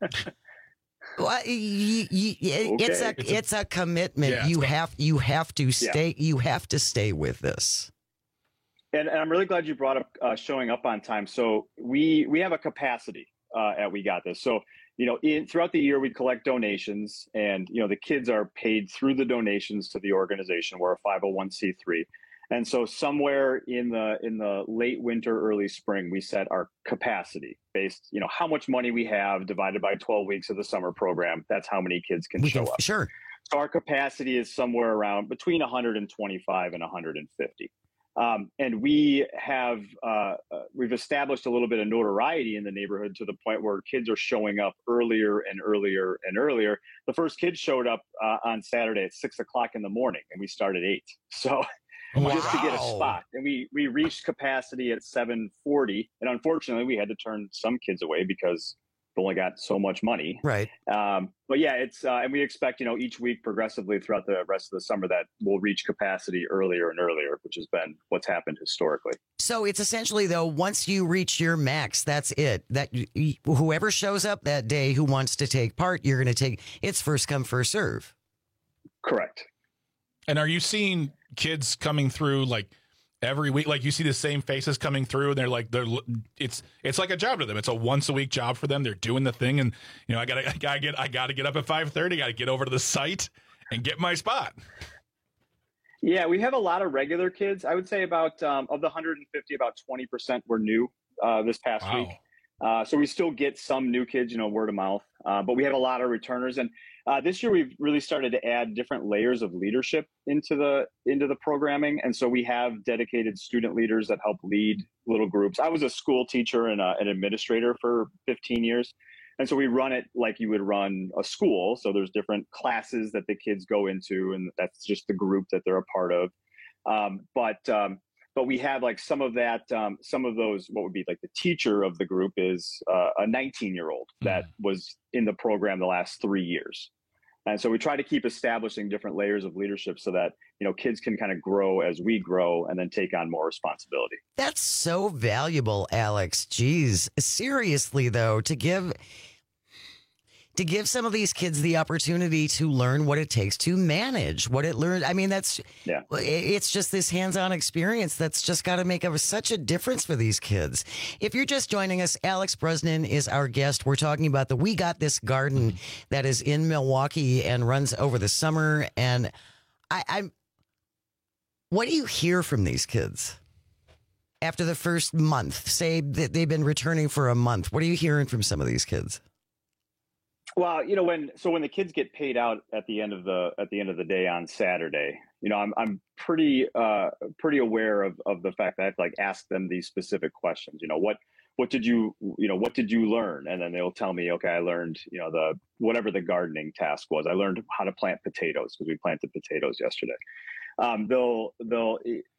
Well, you, you, okay. it's a it's a, it's a commitment. Yeah, you have you have to stay yeah. you have to stay with this. And, and I'm really glad you brought up uh, showing up on time. So we we have a capacity uh, at We Got This. So you know, in throughout the year we collect donations, and you know the kids are paid through the donations to the organization. We're a five oh one c three. And so somewhere in the in the late winter, early spring, we set our capacity based, you know, how much money we have divided by twelve weeks of the summer program. That's how many kids can we show can, up. Sure. So our capacity is somewhere around between one hundred twenty-five and one hundred fifty. Um, and we have uh, uh, we've established a little bit of notoriety in the neighborhood to the point where kids are showing up earlier and earlier and earlier. The first kid showed up uh, on Saturday at six o'clock in the morning, and we started eight. So wow. just to get a spot, and we we reached capacity at seven forty. And unfortunately, we had to turn some kids away because they only got so much money. Right. Um, but yeah, it's uh, and we expect, you know, each week progressively throughout the rest of the summer that we'll reach capacity earlier and earlier, which has been what's happened historically. So it's essentially, though, once you reach your max, that's it. That you, whoever shows up that day who wants to take part, you're going to take. It's first come, first serve. Correct. And are you seeing kids coming through like every week? Like you see the same faces coming through, and they're like, they're it's it's like a job to them. It's a once a week job for them. They're doing the thing, and you know, I gotta I gotta get I gotta get up at five thirty. Got to get over to the site and get my spot. Yeah, we have a lot of regular kids. I would say about um, of the one hundred fifty, about twenty percent were new uh, this past wow. week. Uh, so we still get some new kids, you know, word of mouth. Uh, but we have a lot of returners, and uh, this year we've really started to add different layers of leadership into the into the programming. And so we have dedicated student leaders that help lead little groups. I was a school teacher and a, an administrator for fifteen years. And so we run it like you would run a school. So there's different classes that the kids go into, and that's just the group that they're a part of. Um, but um, but we have like some of that, um, some of those, what would be like the teacher of the group is uh, a nineteen year old that was in the program the last three years. And so we try to keep establishing different layers of leadership so that, you know, kids can kind of grow as we grow and then take on more responsibility. That's so valuable, Alex. Jeez. Seriously, though, to give to give some of these kids the opportunity to learn what it takes to manage what it learned. I mean, that's yeah. It's just this hands-on experience that's just got to make a, such a difference for these kids. If you're just joining us, Alex Brosnan is our guest. We're talking about the We Got This Garden that is in Milwaukee and runs over the summer. And I, I'm, what do you hear from these kids after the first month? Say that they've been returning for a month. What are you hearing from some of these kids? Well, you know, when so when the kids get paid out at the end of the at the end of the day on Saturday, you know, I'm I'm pretty uh, pretty aware of of the fact that I have to like ask them these specific questions. You know, what what did you you know what did you learn? And then they'll tell me, okay, I learned, you know, the whatever the gardening task was. I learned how to plant potatoes because we planted potatoes yesterday. Um, they'll they'll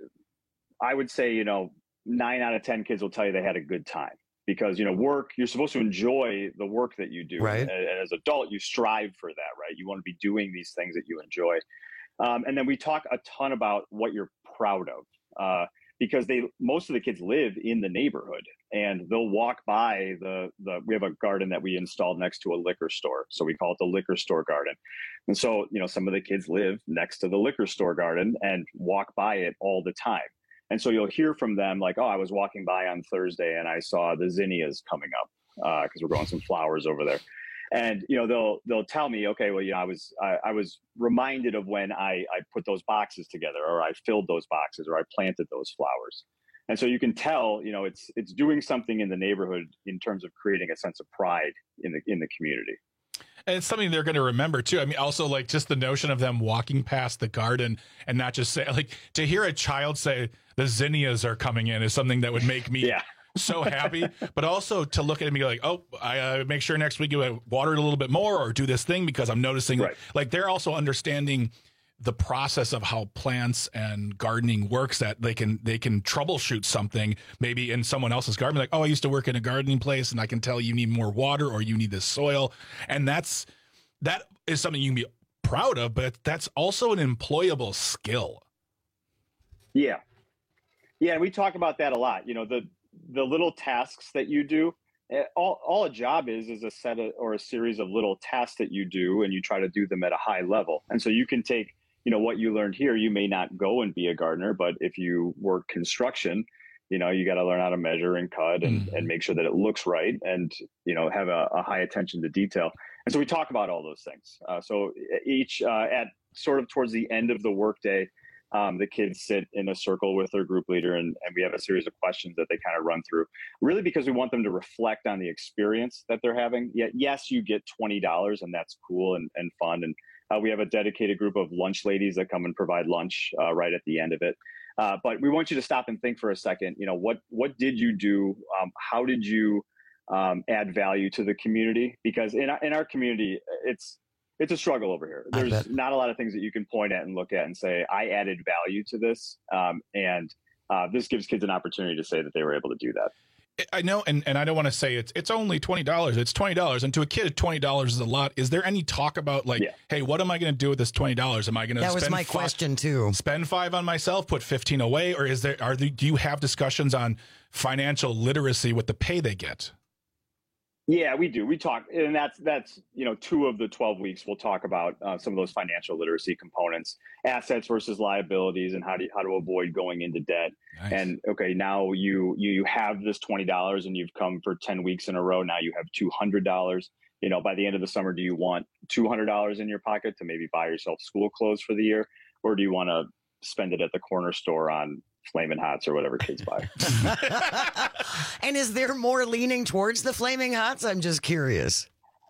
I would say, you know, nine out of ten kids will tell you they had a good time. Because, you know, work, you're supposed to enjoy the work that you do. Right. And, and as an adult, you strive for that, right? You want to be doing these things that you enjoy. Um, and then we talk a ton about what you're proud of, uh, because they most of the kids live in the neighborhood, and they'll walk by the, the, we have a garden that we installed next to a liquor store. So we call it the liquor store garden. And so, you know, some of the kids live next to the liquor store garden and walk by it all the time. And so you'll hear from them like, oh, I was walking by on Thursday and I saw the zinnias coming up because uh, we're growing some flowers over there. And, you know, they'll they'll tell me, okay, well, you know, I was I, I was reminded of when I, I put those boxes together, or I filled those boxes, or I planted those flowers. And so you can tell, you know, it's it's doing something in the neighborhood in terms of creating a sense of pride in the in the community. And it's something they're going to remember, too. I mean, also, like, just the notion of them walking past the garden and not just say, like, to hear a child say the zinnias are coming in is something that would make me yeah. so happy. But also to look at it and be like, oh, I uh, make sure next week you water it a little bit more or do this thing because I'm noticing. Right. Like, they're also understanding the process of how plants and gardening works, that they can they can troubleshoot something maybe in someone else's garden. Like, oh, I used to work in a gardening place and I can tell you need more water or you need this soil. And that's that is something you can be proud of, but that's also an employable skill. Yeah. Yeah, and we talk about that a lot. You know, the the little tasks that you do, all all a job is is a set of, or a series of little tasks that you do, and you try to do them at a high level. And so you can take, you know, what you learned here, you may not go and be a gardener, but if you work construction, you know, you got to learn how to measure and cut and, mm-hmm. and make sure that it looks right and, you know, have a, a high attention to detail. And so we talk about all those things. Uh, so each uh, at sort of towards the end of the workday, Um, the kids sit in a circle with their group leader, and, and we have a series of questions that they kind of run through, really because we want them to reflect on the experience that they're having. Yet, yes, you get twenty dollars, and that's cool and, and fun. And uh, we have a dedicated group of lunch ladies that come and provide lunch uh, right at the end of it. Uh, but we want you to stop and think for a second, you know, what, what did you do? Um, how did you um, add value to the community? Because in our, in our community, it's, it's a struggle over here. There's not a lot of things that you can point at and look at and say, I added value to this. Um, and uh, this gives kids an opportunity to say that they were able to do that. I know, and, and I don't want to say it's it's only twenty dollars. It's twenty dollars. And to a kid, twenty dollars is a lot. Is there any talk about like, yeah. hey, what am I going to do with this twenty dollars? Am I going to That spend was my five, question too. Spend five on myself, put fifteen away? Or is there, are the, do you have discussions on financial literacy with the pay they get? Yeah, we do. We talk, and that's, that's you know, two of the twelve weeks we'll talk about uh, some of those financial literacy components, assets versus liabilities, and how to how to avoid going into debt. Nice. And okay, now you you you have this twenty dollars and you've come for ten weeks in a row. Now you have two hundred dollars. You know, by the end of the summer, do you want two hundred dollars in your pocket to maybe buy yourself school clothes for the year? Or do you want to spend it at the corner store on Flaming Hots or whatever kids buy? And is there more leaning towards the Flaming Hots? I'm just curious.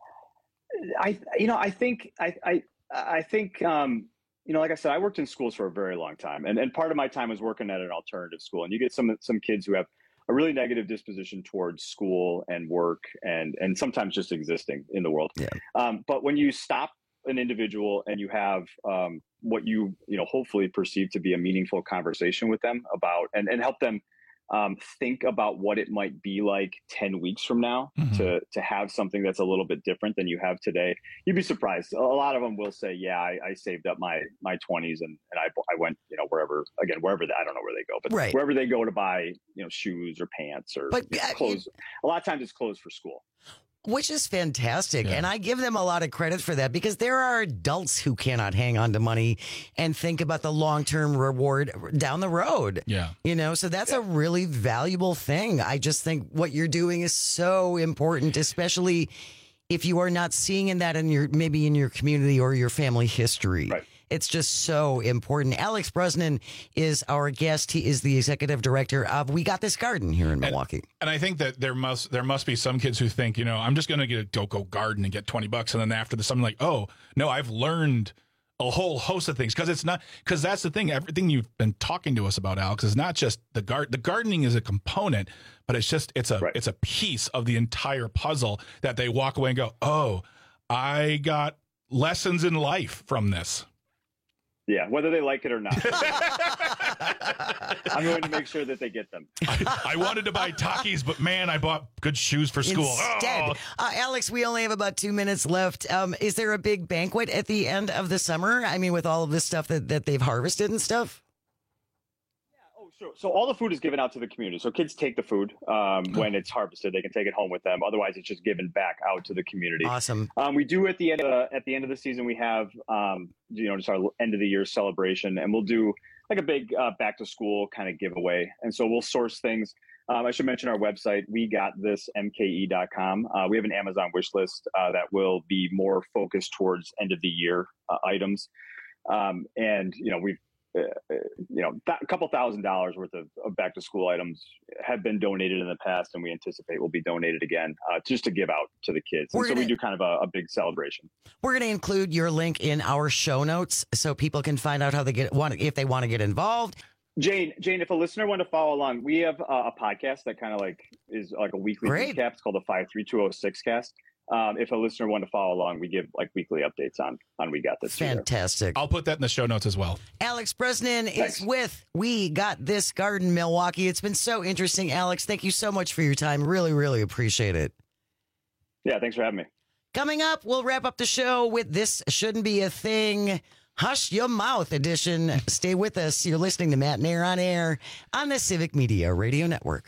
I, you know, I think, I, I, I think, um, you know, like I said, I worked in schools for a very long time, and, and part of my time was working at an alternative school. And you get some, some kids who have a really negative disposition towards school and work, and, and sometimes just existing in the world. Yeah. Um, but when you stop an individual and you have um, what you, you know, hopefully perceive to be a meaningful conversation with them about, and, and help them um, think about what it might be like ten weeks from now, mm-hmm. to, to have something that's a little bit different than you have today. You'd be surprised. A lot of them will say, yeah, I, I saved up my, my twenties and, and I, I went, you know, wherever, again, wherever, they, I don't know where they go, but right. wherever they go to buy, you know, shoes or pants or but, you know, clothes. A lot of times it's clothes for school. Which is fantastic. Yeah. And I give them a lot of credit for that, because there are adults who cannot hang on to money and think about the long-term reward down the road. Yeah. You know, so that's yeah. a really valuable thing. I just think what you're doing is so important, especially if you are not seeing in that in your, maybe in your community or your family history. Right. It's just so important. Alex Brosnan is our guest. He is the executive director of We Got This Garden here in Milwaukee. And, and I think that there must there must be some kids who think, you know, I'm just going to get a go go garden and get twenty bucks, and then after the something like, oh no, I've learned a whole host of things, because it's not because that's the thing. Everything you've been talking to us about, Alex, is not just the garden. The gardening is a component, but it's just it's a right. it's a piece of the entire puzzle that they walk away and go, oh, I got lessons in life from this. Yeah, whether they like it or not. I'm going to make sure that they get them. I, I wanted to buy Takis, but man, I bought good shoes for school. Instead, oh. uh, Alex, we only have about two minutes left. Um, is there a big banquet at the end of the summer? I mean, with all of this stuff that, that they've harvested and stuff? Sure. So all the food is given out to the community. So kids take the food um, when it's harvested. They can take it home with them. Otherwise, it's just given back out to the community. Awesome. Um, we do at the end of the, at the end of the season, we have um, you know just our end of the year celebration, and we'll do like a big uh, back to school kind of giveaway. And so we'll source things. Um, I should mention our website, we got this M K E dot com. Uh, we have an Amazon wish list uh, that will be more focused towards end of the year uh, items. Um, and you know we've Uh, you know, th- a couple thousand dollars worth of, of back to school items have been donated in the past, and we anticipate will be donated again, uh, just to give out to the kids. And so we do kind of a, a big celebration. We're going to include your link in our show notes so people can find out how they get want if they want to get involved. Jane, Jane, if a listener wanted to follow along, we have a, a podcast that kind of like is like a weekly Great. recap. It's called the five three two oh six cast. Um, if a listener wanted to follow along, we give like weekly updates on on We Got This. Fantastic. I'll put that in the show notes as well. Alex Brosnan Thanks. is with We Got This Garden Milwaukee. It's been so interesting, Alex. Thank you so much for your time. Really, really appreciate it. Yeah, thanks for having me. Coming up, we'll wrap up the show with This Shouldn't Be a Thing. Hush Your Mouth edition. Stay with us. You're listening to Matt Nair on Air on the Civic Media Radio Network.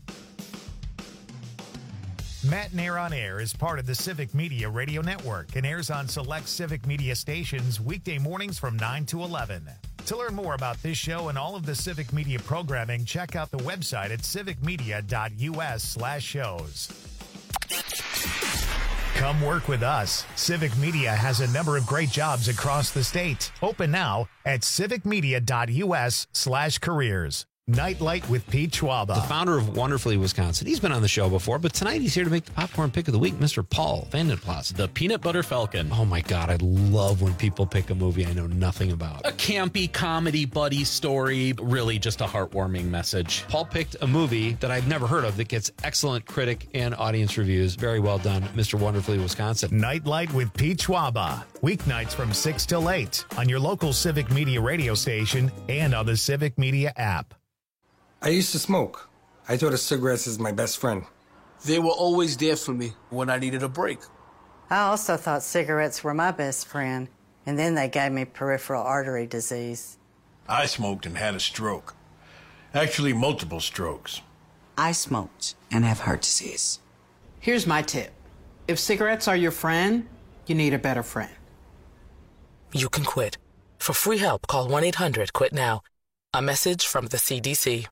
Matt Nair on Air is part of the Civic Media Radio Network and airs on select Civic Media stations weekday mornings from nine to eleven. To learn more about this show and all of the Civic Media programming, check out the website at civicmedia.us slash shows. Come work with us. Civic Media has a number of great jobs across the state. Open now at civicmedia.us slash careers. Nightlight with Pete Schwaba. The founder of Wonderfully Wisconsin. He's been on the show before, but tonight he's here to make the popcorn pick of the week, Mister Paul Vandenplas. The Peanut Butter Falcon. Oh my God, I love when people pick a movie I know nothing about. A campy comedy buddy story, really just a heartwarming message. Paul picked a movie that I've never heard of that gets excellent critic and audience reviews. Very well done, Mister Wonderfully Wisconsin. Nightlight with Pete Schwaba. Weeknights from six till eight on your local Civic Media radio station and on the Civic Media app. I used to smoke. I thought of cigarettes as my best friend. They were always there for me when I needed a break. I also thought cigarettes were my best friend, and then they gave me peripheral artery disease. I smoked and had a stroke. Actually, multiple strokes. I smoked and have heart disease. Here's my tip. If cigarettes are your friend, you need a better friend. You can quit. For free help, call one eight hundred quit now. A message from the C D C.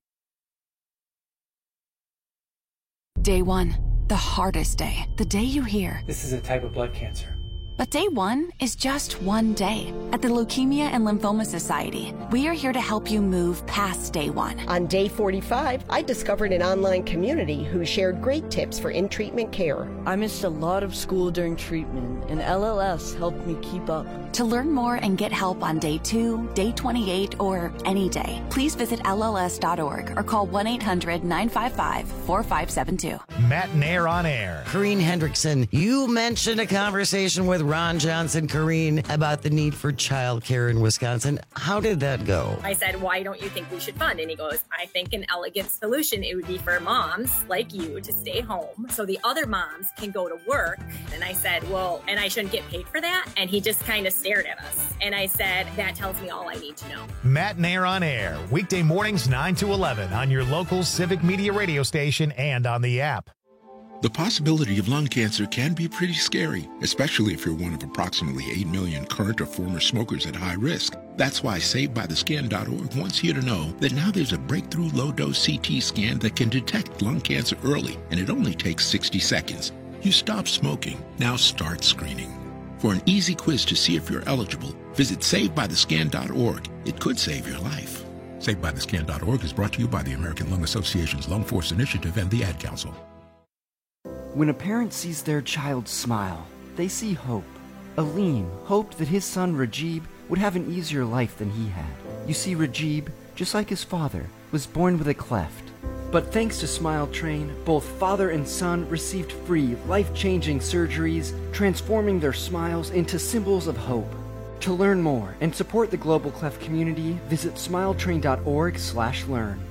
Day one, the hardest day, the day you hear. This is a type of blood cancer. But day one is just one day. At the Leukemia and Lymphoma Society, we are here to help you move past day one. On day forty-five, I discovered an online community who shared great tips for in-treatment care. I missed a lot of school during treatment, and L L S helped me keep up. To learn more and get help on day two, day twenty-eight, or any day, please visit L L S dot org or call one eight hundred nine five five four five seven two. Matt Nair on air. Corrine Hendrickson, you mentioned a conversation with Ron Johnson, Corrine, about the need for childcare in Wisconsin. How did that go? I said, why don't you think we should fund? And he goes, I think an elegant solution, it would be for moms like you to stay home so the other moms can go to work. And I said, well, and I shouldn't get paid for that? And he just kind of stared at us. And I said, that tells me all I need to know. Matt Nair on air, weekday mornings nine to eleven on your local Civic Media radio station and on the app. The possibility of lung cancer can be pretty scary, especially if you're one of approximately eight million current or former smokers at high risk. That's why Saved By The Scan dot org wants you to know that now there's a breakthrough low-dose C T scan that can detect lung cancer early, and it only takes sixty seconds. You stop smoking, now start screening. For an easy quiz to see if you're eligible, visit Saved By The Scan dot org. It could save your life. Saved By The Scan dot org is brought to you by the American Lung Association's Lung Force Initiative and the Ad Council. When a parent sees their child smile, they see hope. Aleem hoped that his son Rajib would have an easier life than he had. You see, Rajib, just like his father, was born with a cleft. But thanks to Smile Train, both father and son received free, life-changing surgeries, transforming their smiles into symbols of hope. To learn more and support the Global Cleft community, visit smiletrain dot org slash learn.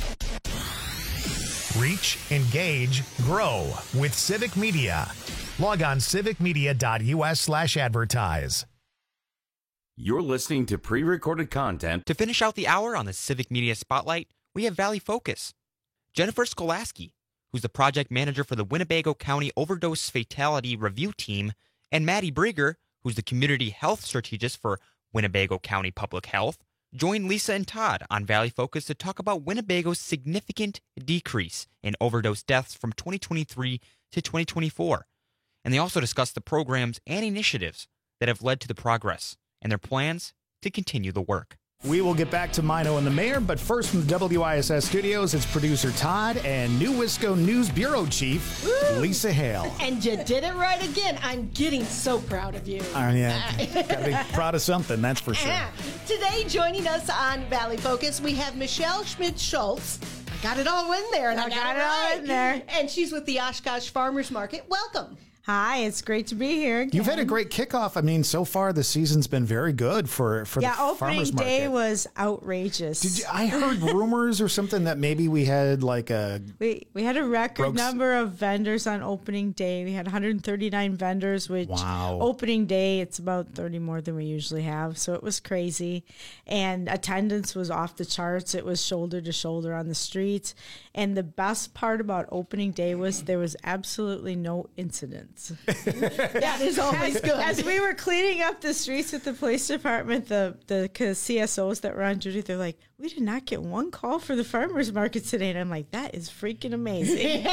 Reach, engage, grow with Civic Media. Log on civicmedia.us slash advertise. You're listening to pre-recorded content. To finish out the hour on the Civic Media Spotlight, we have Valley Focus. Jennifer Skolaski, who's the project manager for the Winnebago County Overdose Fatality Review Team, and Maddie Brieger, who's the community health strategist for Winnebago County Public Health, join Lisa and Todd on Valley Focus to talk about Winnebago's significant decrease in overdose deaths from twenty twenty-three to twenty twenty-four. And they also discuss the programs and initiatives that have led to the progress and their plans to continue the work. We will get back to Mino and the Mayor, but first from the W I S S studios, it's producer Todd and New Wisco News Bureau Chief Woo! Lisa Hale. And you did it right again. I'm getting so proud of you. Uh, yeah, gotta be proud of something, that's for sure. Yeah. Today, joining us on Valley Focus, we have Michelle Schmidt-Schultz. I got it all in there, and I, I got, got it all right. in there. And she's with the Oshkosh Farmers Market. Welcome. Hi, it's great to be here again. You've had a great kickoff. I mean, so far the season's been very good for, for yeah, the farmers market. Yeah, opening day was outrageous. Did you, I heard rumors or something that maybe we had like a... We we had a record Brooks. number of vendors on opening day. We had one hundred thirty-nine vendors, which wow. opening day, it's about thirty more than we usually have. So it was crazy. And attendance was off the charts. It was shoulder to shoulder on the streets. And the best part about opening day was there was absolutely no incidents. ambulance. That is always as, good. As we were cleaning up the streets at the police department, the, the C S Os that were on duty, they're like, we did not get one call for the farmers market today. And I'm like, that is freaking amazing.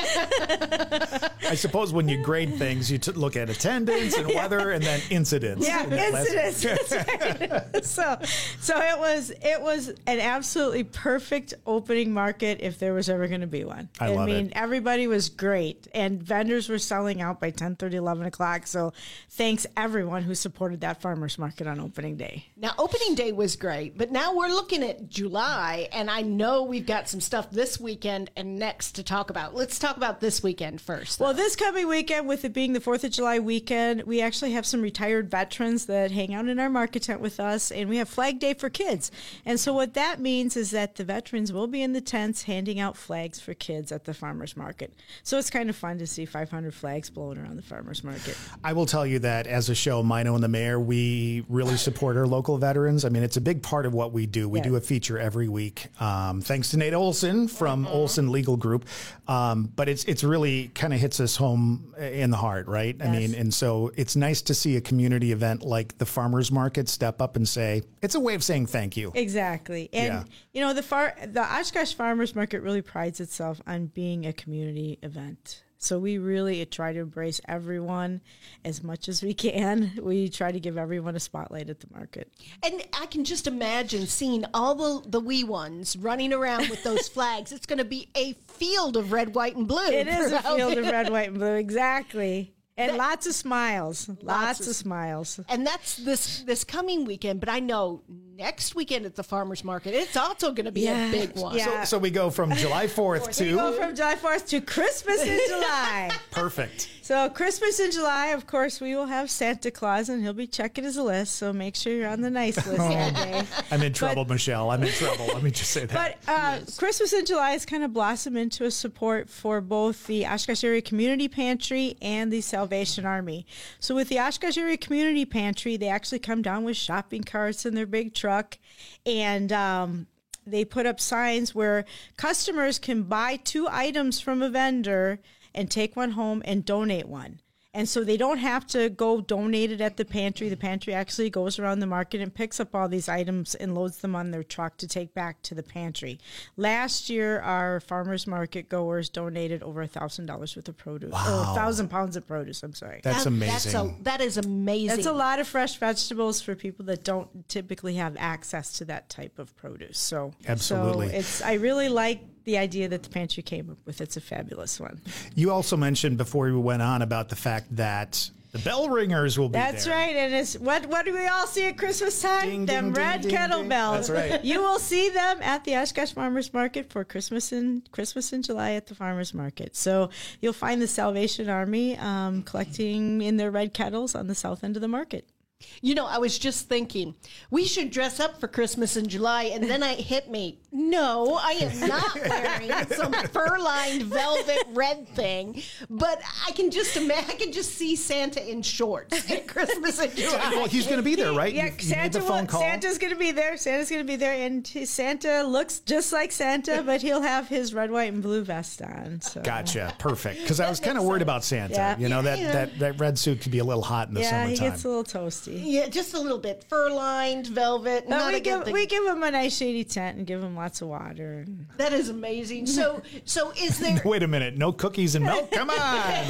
I suppose when you grade things, you t- look at attendance and weather and then incidents. Yeah, incidents. That's right. so, so it was it was an absolutely perfect opening market if there was ever going to be one. I love mean, it. everybody was great, and vendors were selling out by ten thirty, eleven o'clock. So, thanks everyone who supported that farmers market on opening day. Now, opening day was great, but now we're looking at July, and I know we've got some stuff this weekend and next to talk about. Let's talk about this weekend first. though. Well, this coming weekend, with it being the fourth of July weekend, we actually have some retired veterans that hang out in our market tent with us, and we have Flag Day for kids. And so what that means is that the veterans will be in the tents handing out flags for kids at the farmers market. So it's kind of fun to see five hundred flags blowing around the farmers market. I will tell you that as a show, Mino and the Mayor, we really support our local veterans. I mean, it's a big part of what we do. We Yeah. do a feature every week, um, thanks to Nate Olson from Mm-hmm. Olson Legal Group. Um, but it's it's really kind of hits us home in the heart, right? I Yes. mean, and so it's nice to see a community event like the farmers market step up and say, it's a way of saying thank you. Exactly. And, Yeah. you know, the far the Oshkosh Farmers Market really prides itself on being a community event. So we really try to embrace everyone as much as we can. We try to give everyone a spotlight at the market. And I can just imagine seeing all the, the wee ones running around with those flags. It's going to be a field of red, white, and blue. It is a throughout field it. of red, white, and blue. Exactly. And That- lots of smiles. Lots, of- of smiles. And that's this this coming weekend. But I know next weekend at the farmers market, it's also going to be Yeah. a big one. Yeah. So we go from July fourth We go to from July fourth to Christmas in July. perfect. So Christmas in July, of course, we will have Santa Claus, and he'll be checking his list. So make sure you're on the nice list that day. I'm in trouble, Michelle. I'm in trouble. Let me just say that. But uh, Christmas in July has kind of blossomed into a support for both the Oshkosh Area Community Pantry and the Salvation Army. So with the Oshkosh Area Community Pantry, they actually come down with shopping carts in their big truck, and um, they put up signs where customers can buy two items from a vendor and take one home and donate one. And so they don't have to go donate it at the pantry. The pantry actually goes around the market and picks up all these items and loads them on their truck to take back to the pantry. Last year, our farmers market goers donated over a thousand dollars worth of produce. Wow. Oh, a thousand pounds of produce. I'm sorry. That's That- amazing. That's a, that is amazing. That's a lot of fresh vegetables for people that don't typically have access to that type of produce. So Absolutely. so it's I really like the idea that the pantry came up with. It's a fabulous one. You also mentioned before we went on about the fact that the bell ringers will be That's there. right. And it's what what do we all see at Christmas time? Ding, them ding, red ding, ding, kettle ding. bells. That's right. You will see them at the Oshkosh Farmers Market for Christmas in Christmas in July at the Farmers Market. So you'll find the Salvation Army um, collecting in their red kettles on the south end of the market. You know, I was just thinking, we should dress up for Christmas in July, and then it hit me. No, I am not wearing some fur-lined velvet red thing, but I can just imagine, I can just see Santa in shorts at Christmas in July. Well, he's going to be there, right? Yeah, You- you made Santa the phone will, call. Santa's going to be there. Santa's going to be there, and he- Santa looks just like Santa, but he'll have his red, white, and blue vest on. So. Gotcha. Perfect. Because I was kind of worried about Santa. Yeah. You know, that, Yeah. that, that red suit could be a little hot in the Yeah, he summertime. gets a little toasty. Yeah, just a little bit. Fur-lined, velvet. But not we a good give thing. we give him a nice shady tent and give him lots of water. That is amazing. So, so is there... Wait a minute. No cookies and milk? Come on.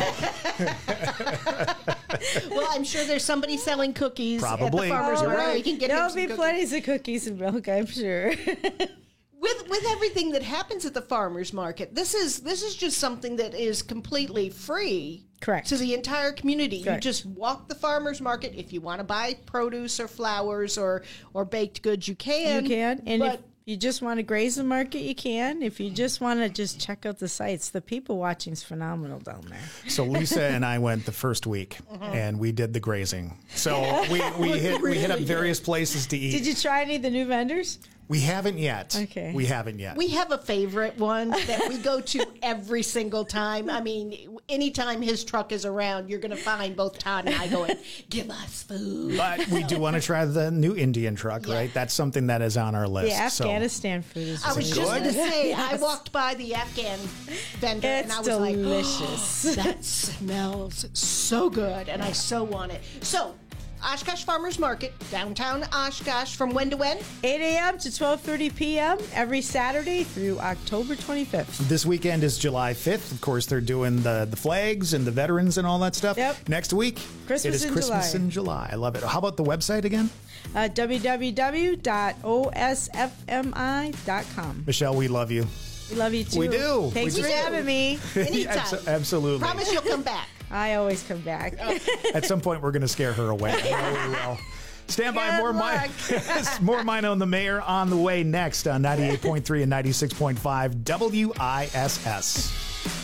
Well, I'm sure there's somebody selling cookies at the Probably. farmer's You're market. right. We can get him There'll some be cookies. plenty of cookies and milk, I'm sure. with with everything that happens at the farmers market, this is this is just something that is completely free. Correct. To the entire community. Correct. You just walk the farmers market. If you want to buy produce or flowers or or baked goods, you can. You can, and but if you just want to graze the market, you can. If you just want to just check out the sites, the people watching is phenomenal down there. So Lisa and I went the first week, and we did the grazing. So we, we hit we hit up various places to eat. Did you try any of the new vendors? We haven't yet. Okay. We haven't yet. we have a favorite one that we go to every single time. I mean, anytime his truck is around, you're going to find both Todd and I going, give us food. But we do want to try the new Indian truck, yeah. right? That's something that is on our list. The Afghanistan so. food is I was good. just going to say, yes. I walked by the Afghan vendor it's and I was delicious. like, oh, that smells so good, and I so want it. So, Oshkosh Farmers Market, downtown Oshkosh, from when to when? eight a.m. to twelve thirty p.m. every Saturday through October twenty-fifth. This weekend is July fifth. Of course, they're doing the, the flags and the veterans and all that stuff. Yep. Next week, Christmas it is in Christmas July. in July. I love it. How about the website again? Uh, w w w dot o s f m i dot com. Michelle, we love you. We love you too. We do. Thanks we for do. having me. Anytime. Absolutely. Promise you'll come back. I always come back. At some point, we're going to scare her away. I know we will. Stand by. More Mine, more Mino and the Mayor on the way next on ninety-eight point three and ninety-six point five W I S S.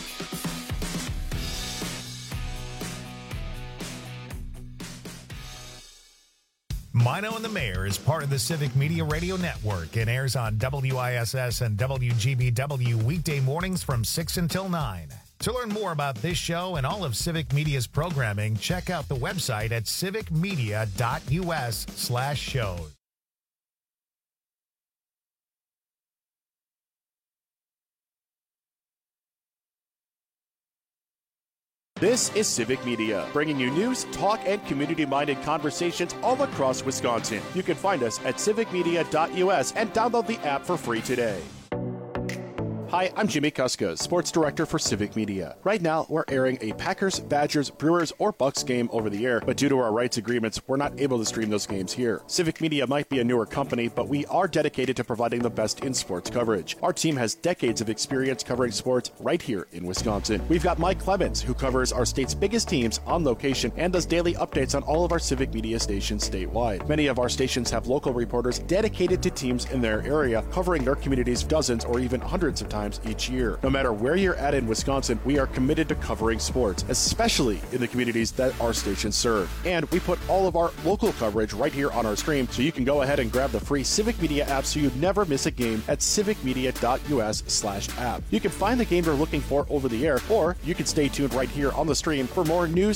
Mino and the Mayor is part of the Civic Media Radio Network and airs on W I S S and W G B W weekday mornings from six until nine. To learn more about this show and all of Civic Media's programming, check out the website at civicmedia.us slash shows. This is Civic Media, bringing you news, talk, and community-minded conversations all across Wisconsin. You can find us at civic media dot u s and download the app for free today. Hi, I'm Jimmy Kuska, Sports Director for Civic Media. Right now, we're airing a Packers, Badgers, Brewers, or Bucks game over the air, but due to our rights agreements, we're not able to stream those games here. Civic Media might be a newer company, but we are dedicated to providing the best in sports coverage. Our team has decades of experience covering sports right here in Wisconsin. We've got Mike Clemens, who covers our state's biggest teams on location and does daily updates on all of our Civic Media stations statewide. Many of our stations have local reporters dedicated to teams in their area, covering their communities dozens or even hundreds of times each year. No matter where you're at in Wisconsin, we are committed to covering sports, especially in the communities that our stations serve. And we put all of our local coverage right here on our stream, so you can go ahead and grab the free Civic Media app so you never miss a game at civic media dot u s slash app. You can find the game you're looking for over the air, or you can stay tuned right here on the stream for more news,